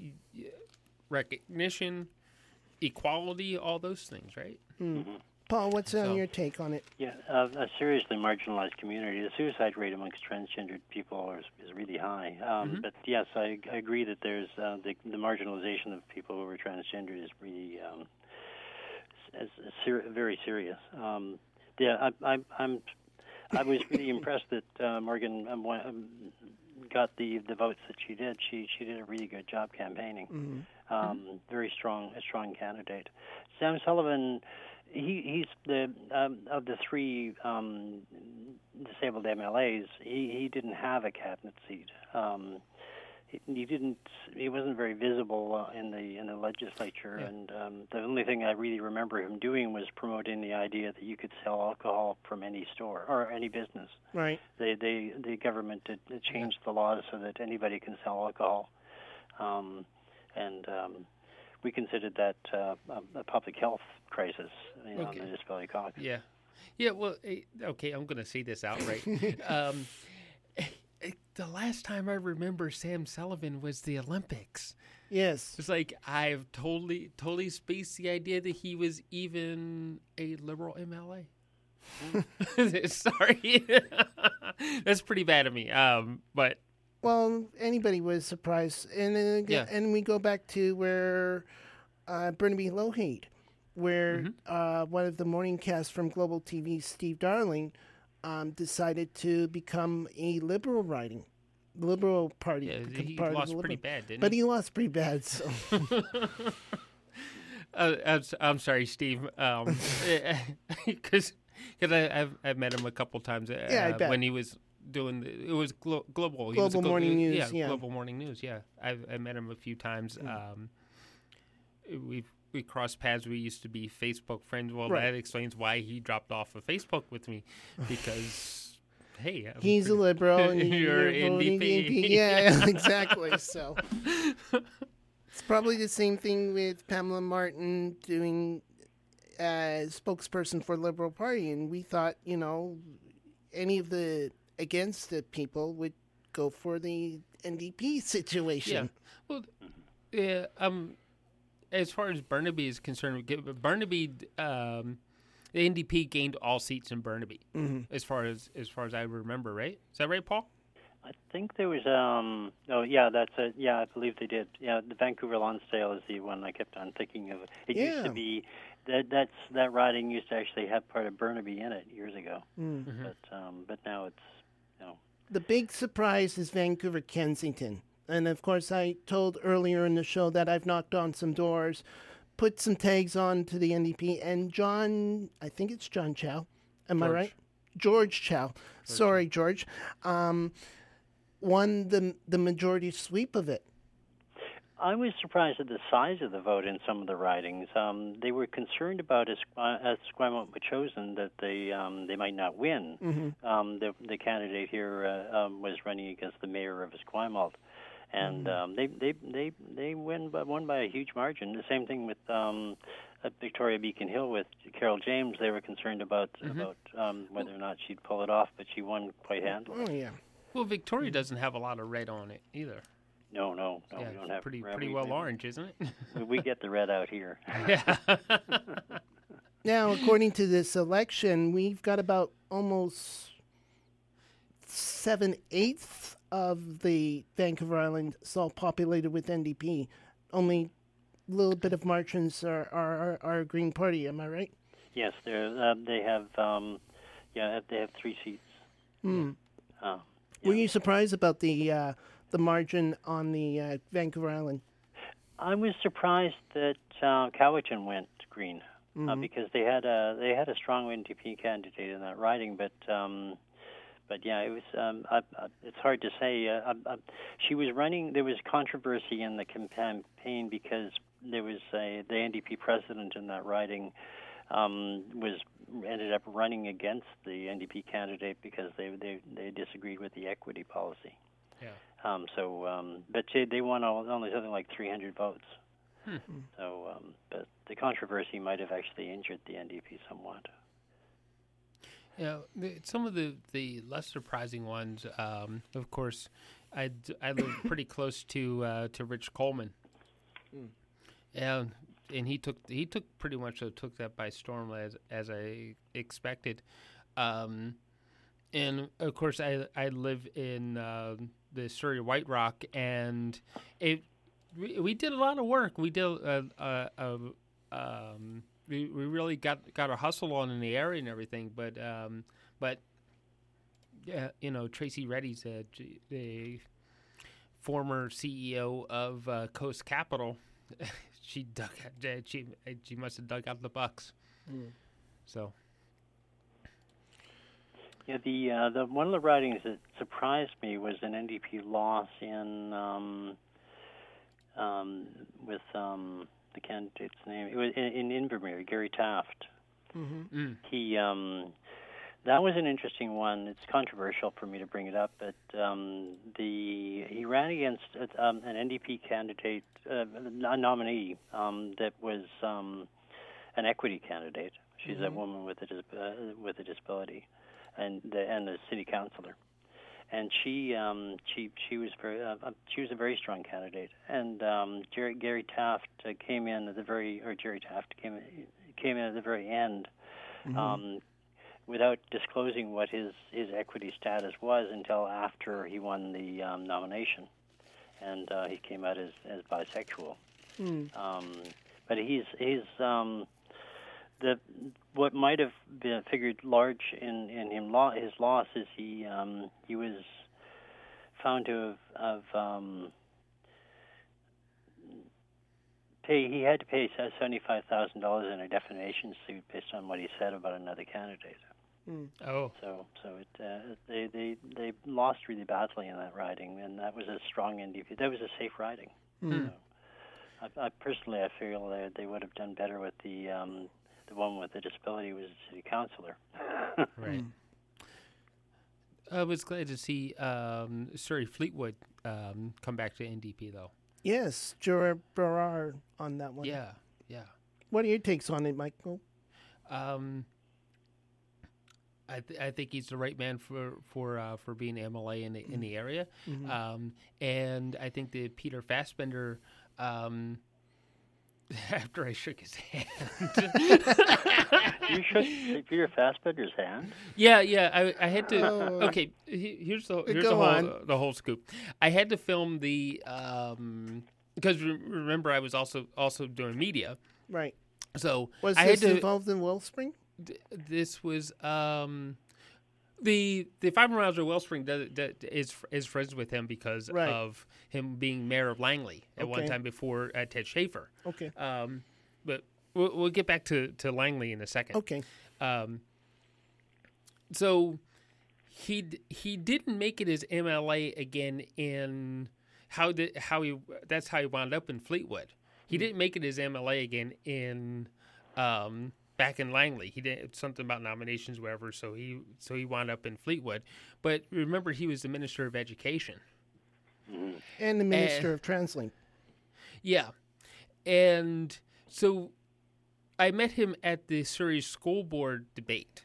recognition, equality, all those things, right? Mm. Mm-hmm. Paul, what's on so, your take on it? Yeah, uh, a seriously marginalized community. The suicide rate amongst transgendered people is, is really high. Um, mm-hmm. But yes, I, I agree that there's uh, the, the marginalization of people who are transgender is really um, is, is ser- very serious. Um, yeah, I, I, I'm I was really impressed that uh, Morgan um, wa- um, got the, the votes that she did. She she did a really good job campaigning. Mm-hmm. Um, mm-hmm. Very strong, a strong candidate. Sam Sullivan, he he's the um, of the three um, disabled M L As. He he didn't have a cabinet seat. Um, he, he didn't. He wasn't very visible uh, in the in the legislature, Yeah. and um, the only thing I really remember him doing was promoting the idea that you could sell alcohol from any store or any business. Right. They they the government did, did changed the laws so that anybody can sell alcohol, um, and um, we considered that uh, a, a public health crisis, you know, Okay. in the Disability Caucus. Yeah. Yeah, well, eh, okay, I'm going to say this outright. um, eh, eh, the last time I remember Sam Sullivan was the Olympics. Yes. It's like I've totally, totally spaced the idea that he was even a liberal M L A. Sorry. That's pretty bad of me. Um, but Well, anybody was surprised, and then again, Yeah. and we go back to where uh, Burnaby Lougheed, where Mm-hmm. uh, one of the morning casts from Global T V, Steve Darling, um, decided to become a liberal riding, liberal party. Yeah, become he part of the lost pretty liberal- bad, didn't But he? he lost pretty bad. So. uh, I'm, s- I'm sorry, Steve, um, because I've I've met him a couple times. Uh, Yeah, I bet. when he was doing the, it was glo- global. He Global was a glo- Morning yeah, News, yeah. Global Morning News. Yeah, I've I met him a few times. Um, we we crossed paths. We used to be Facebook friends. Well, Right. that explains why he dropped off of Facebook with me, because hey, I'm He's a pretty- liberal, and you're you're N D voting P. N D P. Yeah, exactly. So it's probably the same thing with Pamela Martin doing as spokesperson for Liberal Party, and we thought, you know, any of the against it people would go for the N D P situation. Yeah. Well, yeah. Um, as far as Burnaby is concerned, g- Burnaby, um, the N D P gained all seats in Burnaby, Mhm. as far as as far as I remember. Right? Is that right, Paul? I think there was um oh yeah that's it yeah I believe they did yeah the Vancouver Lonsdale is the one I kept on thinking of. It used Yeah. to be that that's that riding used to actually have part of Burnaby in it years ago, Mm. but um but now it's you know The big surprise is Vancouver Kensington. And of course, I told earlier in the show that I've knocked on some doors, put some tags on to the N D P, and John, I think it's John Chow. Am I George. right? George Chow. Sorry, George. Um, won the the majority sweep of it. I was surprised at the size of the vote in some of the ridings. Um, they were concerned about as as Esquimalt were chosen that they um, they might not win. Mhm. Um, the the candidate here uh, um, was running against the mayor of Esquimalt, and um, they they they they win by, won by a huge margin. The same thing with um, at Victoria Beacon Hill with Carol James. They were concerned about about um, whether or not she'd pull it off, but she won quite handily. Oh yeah. Well, Victoria doesn't have a lot of red on it either. No, no, no, Yeah, we don't it's have pretty red. pretty We- well we- orange, isn't it? we- we get the red out here. Yeah. Now, according to this election, we've got about almost seven eighths of the Vancouver Island all populated with N D P. Only a little bit of Martians are are, are, are Green Party. Am I right? Yes, they're, uh, they have. Um, yeah, they have three seats. Hmm. Uh, Were you surprised about the uh, the margin on the uh, Vancouver Island? I was surprised that uh, Cowichan went green uh, Mhm. because they had a they had a strong N D P candidate in that riding, but um, but yeah, it was um, I, I, it's hard to say. Uh, I, I, she was running. There was controversy in the campaign because there was a the N D P president in that riding um, was ended up running against the N D P candidate because they they they disagreed with the equity policy. Yeah. Um, so, um, but they, they won all, only something like three hundred votes. Hmm. So, um, but the controversy might have actually injured the N D P somewhat. Yeah, the, some of the, the less surprising ones, um, of course, I, I live pretty close to uh, to Rich Coleman, Mm. and and he took he took pretty much uh, took that by storm as as I expected, um, and of course I I live in uh, the Surrey White Rock, and it we, we did a lot of work. We did uh, uh, uh, um, we we really got got a hustle on in the area and everything, but um, but Yeah, you know, Tracy Reddy's a, a former C E O of uh, Coast Capital. she dug she she must have dug out the bucks. Mm. So. Yeah, the uh, the one of the writings that surprised me was an N D P loss in um, um, with um, the candidate's name. It was in, in Invermere, Gary Taft. Mm-hmm. Mm. He um, that was an interesting one. It's controversial for me to bring it up, but um, the he ran against um, an N D P candidate, uh, a nominee um, that was um, an equity candidate. She's Mm-hmm. a woman with a dis- uh, with a disability, and the and the city councilor, and she um, she she was very uh, she was a very strong candidate, and um, Jerry, Gary Taft uh, came in at the very or Jerry Taft came came in at the very end. Mm-hmm. Um, without disclosing what his, his equity status was until after he won the um, nomination. And uh, he came out as, as bisexual. Mm. Um, but he's, he's um, the what might have been figured large in, in him lo- his loss is he um, he was found to have, have um, pay he had to pay seventy-five thousand dollars in a defamation suit based on what he said about another candidate. Mm. Oh. So, so it uh, they they they lost really badly in that riding, and that was a strong N D P. That was a safe riding. Mm. So, I, I personally, I feel that they would have done better with the um, the woman with the disability who was a city councilor. Right. Mm. I was glad to see um, Surrey Fleetwood um, come back to N D P, though. Yes, Gerard Berard on that one. Yeah, yeah. What are your takes on it, Michael? Um, I th- I think he's the right man for for uh, for being M L A in the in the area, Mhm. um, and I think that Peter Fassbender. Um, after I shook his hand, You shook Peter Fassbender's hand. Yeah, yeah. I, I had to. Oh. Okay, he- here's the here's Go the whole on. the whole scoop. I had to film the um because re- remember I was also also doing media, Right. so Was I this had to. involved in Wellspring? th- This was um the the fibromyalgia Wellspring does, does, is is friends with him because Right. of him being mayor of Langley at one Okay. time before uh, Ted Schaefer. Okay. Um, but we'll, we'll get back to, to Langley in a second. Okay. Um, so he d- he didn't make it as M L A again in how did how he that's how he wound up in Fleetwood. He didn't make it as M L A again in um, back in Langley. He did something about nominations, whatever. So he so he wound up in Fleetwood. But remember, he was the Minister of Education. And the Minister Eh. of TransLink. Yeah. And so I met him at the Surrey School Board debate.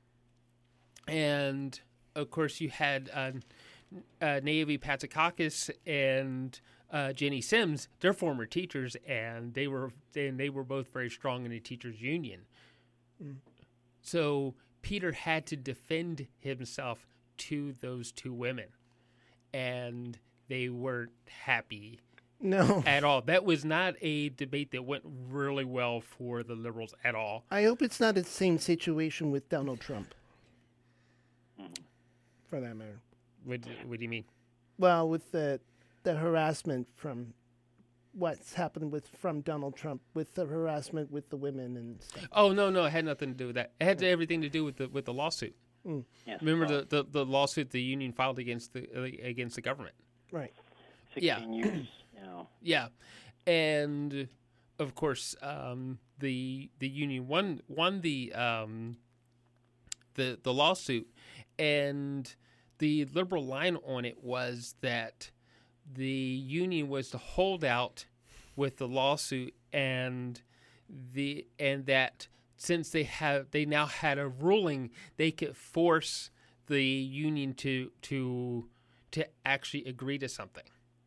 And, of course, you had uh, uh, Naomi Patsakakis and uh, Jenny Sims. They're former teachers, and they were and they were both very strong in the teachers' union. Mm. So Peter had to defend himself to those two women. And they weren't happy No. at all. That was not a debate that went really well for the Liberals at all. I hope it's not the same situation with Donald Trump. For that matter. What, do- what do you mean? Well, with the the harassment from what's happened with from Donald Trump with the harassment with the women and stuff. Oh no, no, it had nothing to do with that. It had everything to do with the with the lawsuit. Mm. Yes, Remember well, the, the, the lawsuit the union filed against the uh, against the government. Right. Yeah. sixteen years, you know. Yeah, and of course, um, the the union won won the um, the the lawsuit, and the liberal line on it was that the union was to hold out with the lawsuit, and the and that since they have they now had a ruling, they could force the union to to to actually agree to something.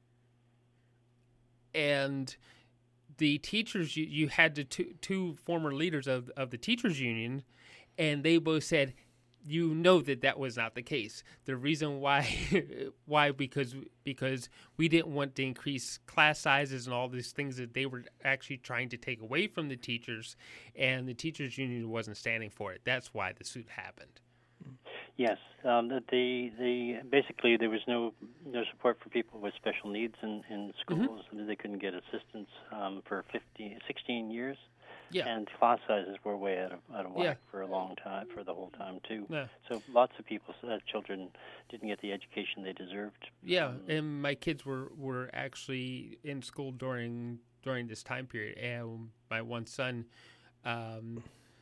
And the teachers, you, you had the two, two former leaders of of the teachers union, and they both said, you know that that was not the case. The reason why, why because because we didn't want to increase class sizes and all these things that they were actually trying to take away from the teachers, and the teachers union wasn't standing for it. That's why the suit happened. Yes, um, the, the the basically there was no no support for people with special needs in, in schools. Mm-hmm. They couldn't get assistance um, for fifteen, sixteen years. Yeah. And class sizes were way out of out of whack Yeah. for a long time, for the whole time too. Yeah. So lots of people, uh, children, didn't get the education they deserved. Yeah, and my kids were, were actually in school during during this time period. And my one son, um,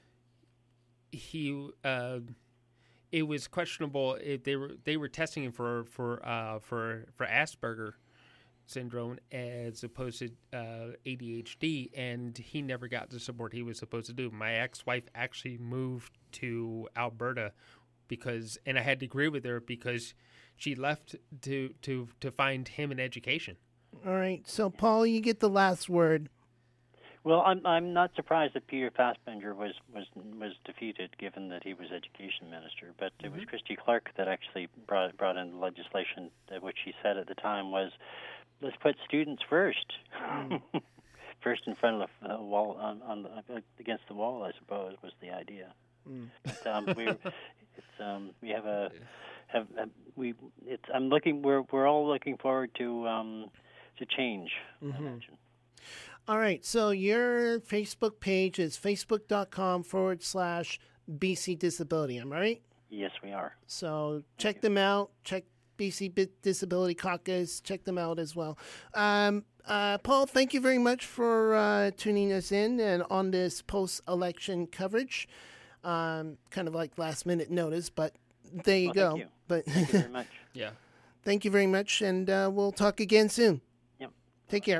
he uh, it was questionable if they were they were testing him for for uh, for for Asperger syndrome as opposed to uh, A D H D, and he never got the support he was supposed to do. My ex-wife actually moved to Alberta because, and I had to agree with her because she left to to to find him an education. All right, so Paul, you get the last word. Well, I'm I'm not surprised that Peter Fassbender was was was defeated, given that he was education minister. But it was Christy Clark that actually brought brought in the legislation, that which she said at the time was, let's put students first, mm. first in front of the wall, on, on the, against the wall, I suppose, was the idea. Mm. But, um, we it's um, we have a have, have we it's I'm looking we're we're all looking forward to um, to change. Mm-hmm. I imagine. All right, so your Facebook page is facebook.com forward slash BC Disability, am I right? Yes, we are. So check them out. Check B C Disability Caucus. Check them out as well. Um, uh, Paul, thank you very much for uh, tuning us in and on this post-election coverage. Um, kind of like last-minute notice, but there you well, go. Thank you. But thank you very much. Yeah. Thank you very much, and uh, we'll talk again soon. Yep. Take care.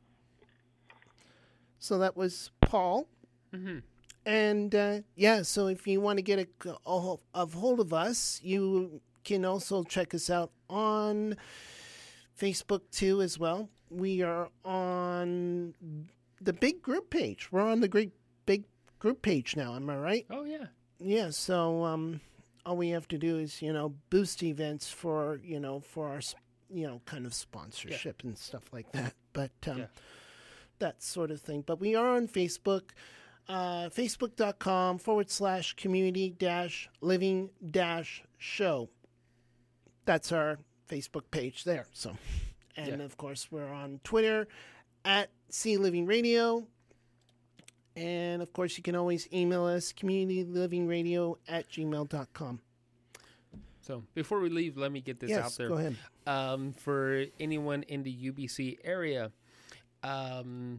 So that was Paul. Mm-hmm. And, uh, yeah, so if you want to get a, a, a hold of us, you can also check us out on Facebook, too, as well. We are on the big group page. We're on the great big group page now, am I right? Oh, yeah. Yeah, so um, all we have to do is, you know, boost events for, you know, for our, you know, kind of sponsorship yeah. and stuff like that. But um, yeah. that sort of thing. But we are on Facebook. Uh, Facebook.com forward slash community dash living dash show. That's our Facebook page there. So, and yeah. of course, we're on Twitter at C Living Radio. And of course, you can always email us communitylivingradio at gmail dot com. So before we leave, let me get this yes, out there. Go ahead. Um, for anyone in the U B C area, um,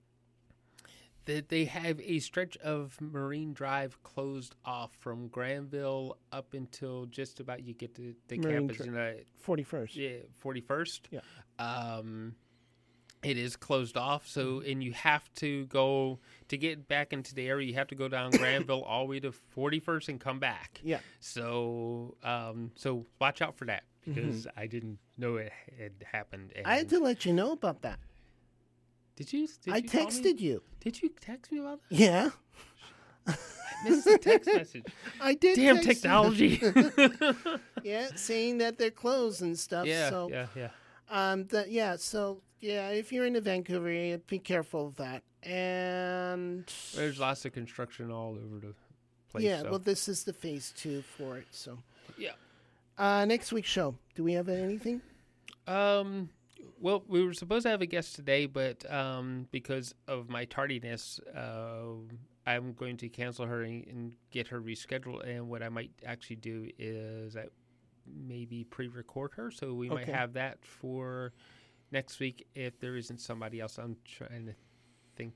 that they have a stretch of Marine Drive closed off from Granville up until just about you get to the Marine campus. Dri- you know, forty-first. Yeah, forty-first. Yeah. Um, it is closed off, so and you have to go to get back into the area. You have to go down Granville all the way to forty-first and come back. Yeah. So, um, so watch out for that because mm-hmm. I didn't know it had happened. And I had to let you know about that. Did you? Did I you call texted me? you. Did you text me about that? Yeah. I missed the text message. I did. Damn text technology. Yeah, saying that they're closed and stuff. Yeah, so, yeah, yeah. Um, that yeah. So yeah, if you're in the Vancouver area, be careful of that. And there's lots of construction all over the place. Yeah. So. Well, this is the phase two for it. So yeah. Uh, next week's show. Do we have anything? Um. Well, we were supposed to have a guest today, but um, because of my tardiness, uh, I'm going to cancel her and, and get her rescheduled. And what I might actually do is I maybe pre-record her, so we Okay. might have that for next week if there isn't somebody else. I'm trying to think.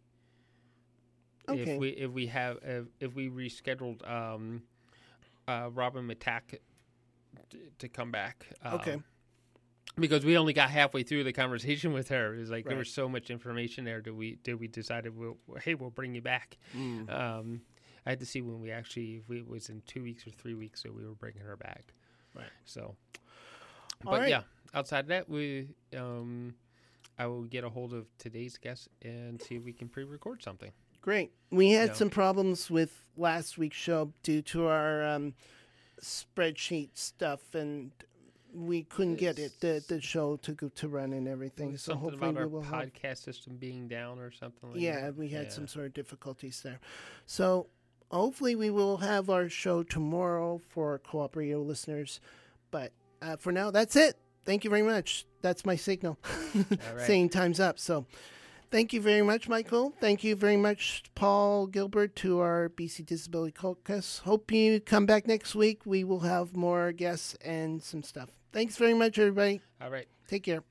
Okay. If we if we have if, if we rescheduled um, uh, Robin Matak t- to come back. Um, Okay. Because we only got halfway through the conversation with her. It was like Right. there was so much information there. Did we did we decided we'll hey we'll bring you back? Mm. Um, I had to see when we actually if we, it was in two weeks or three weeks that we were bringing her back. Right. So, All but right. yeah, outside of that, we um, I will get a hold of today's guest and see if we can pre-record something. Great. We had No. some problems with last week's show due to our um, spreadsheet stuff, and we couldn't get it the, the show to go to run and everything. So Something hopefully about we our will have. podcast system being down or something like Yeah, that. we had Yeah. some sort of difficulties there. So hopefully we will have our show tomorrow for our Co-op Radio listeners. But uh, for now, that's it. Thank you very much. That's my signal right. saying time's up. So thank you very much, Michael. Thank you very much, Paul Gilbert, to our B C Disability Caucus. Hope you come back next week. We will have more guests and some stuff. Thanks very much, everybody. All right. Take care.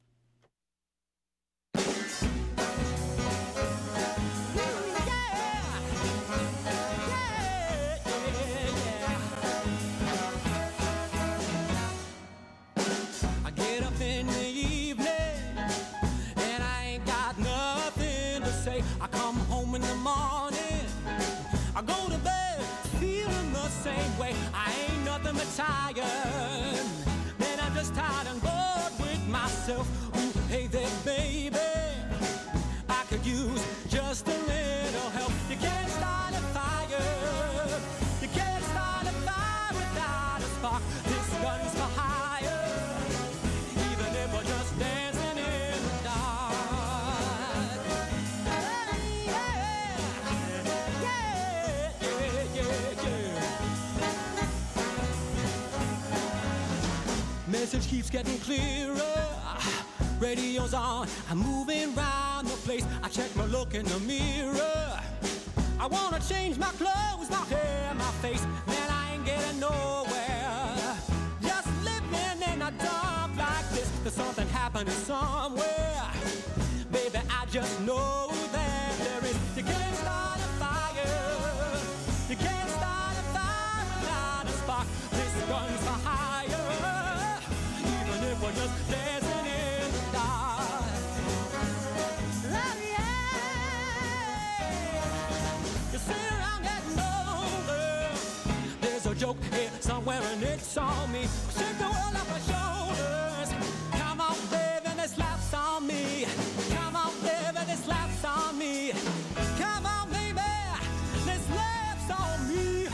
Tired, then I'm just tired and bored with myself. Ooh, hey there, baby, I could use just a little help. You can't start a fire, you can't start a fire without a spark. This gun's for hire, even if we're just dancing in the dark. Yeah, yeah, yeah, yeah, yeah. Message keeps getting clearer. Radio's on, I'm moving round the place. I check my look in the mirror. I wanna change my clothes, my hair, my face. Man, I ain't getting nowhere. Just living in a dark like this. There's something happening somewhere. Baby, I just know that there is. You can't start a fire. You can't start a fire without a spark. This gun's for hire. We're just dancing in the dark. Oh, yeah. You sit around getting older. There's a joke here somewhere and it's on me. Shake the world off my shoulders. Come on, baby, this laughs on me. Come on, baby, this laughs on me. Come on, baby, this laughs on me.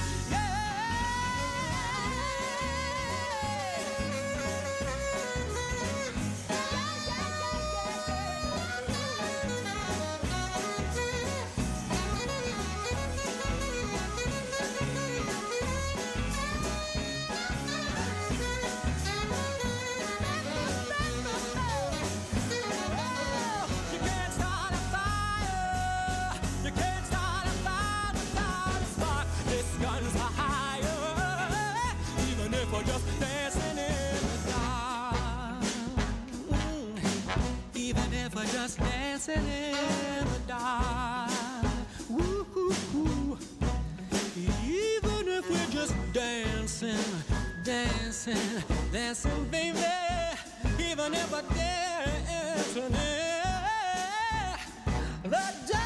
Just dancing in the dark. Mm. Even if we're just dancing in the dark. Woo-hoo-hoo. Even if we're just dancing, dancing, dancing, baby. Even if we're dancing in the dark.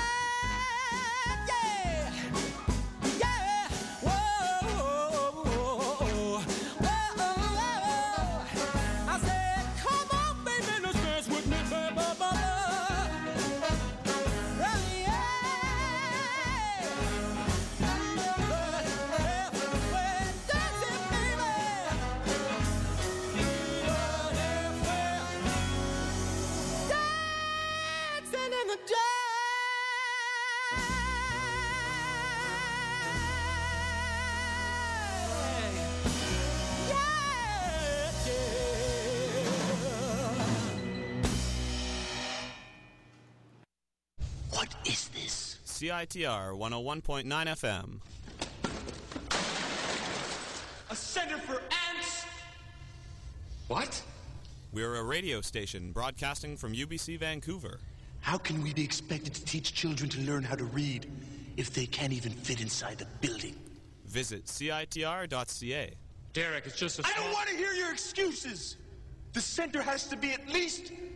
C I T R one oh one point nine F M. A center for ants? What? We're a radio station broadcasting from U B C Vancouver. How can we be expected to teach children to learn how to read if they can't even fit inside the building? Visit C I T R dot C A. Derek, it's just a... I don't want to hear your excuses! The center has to be at least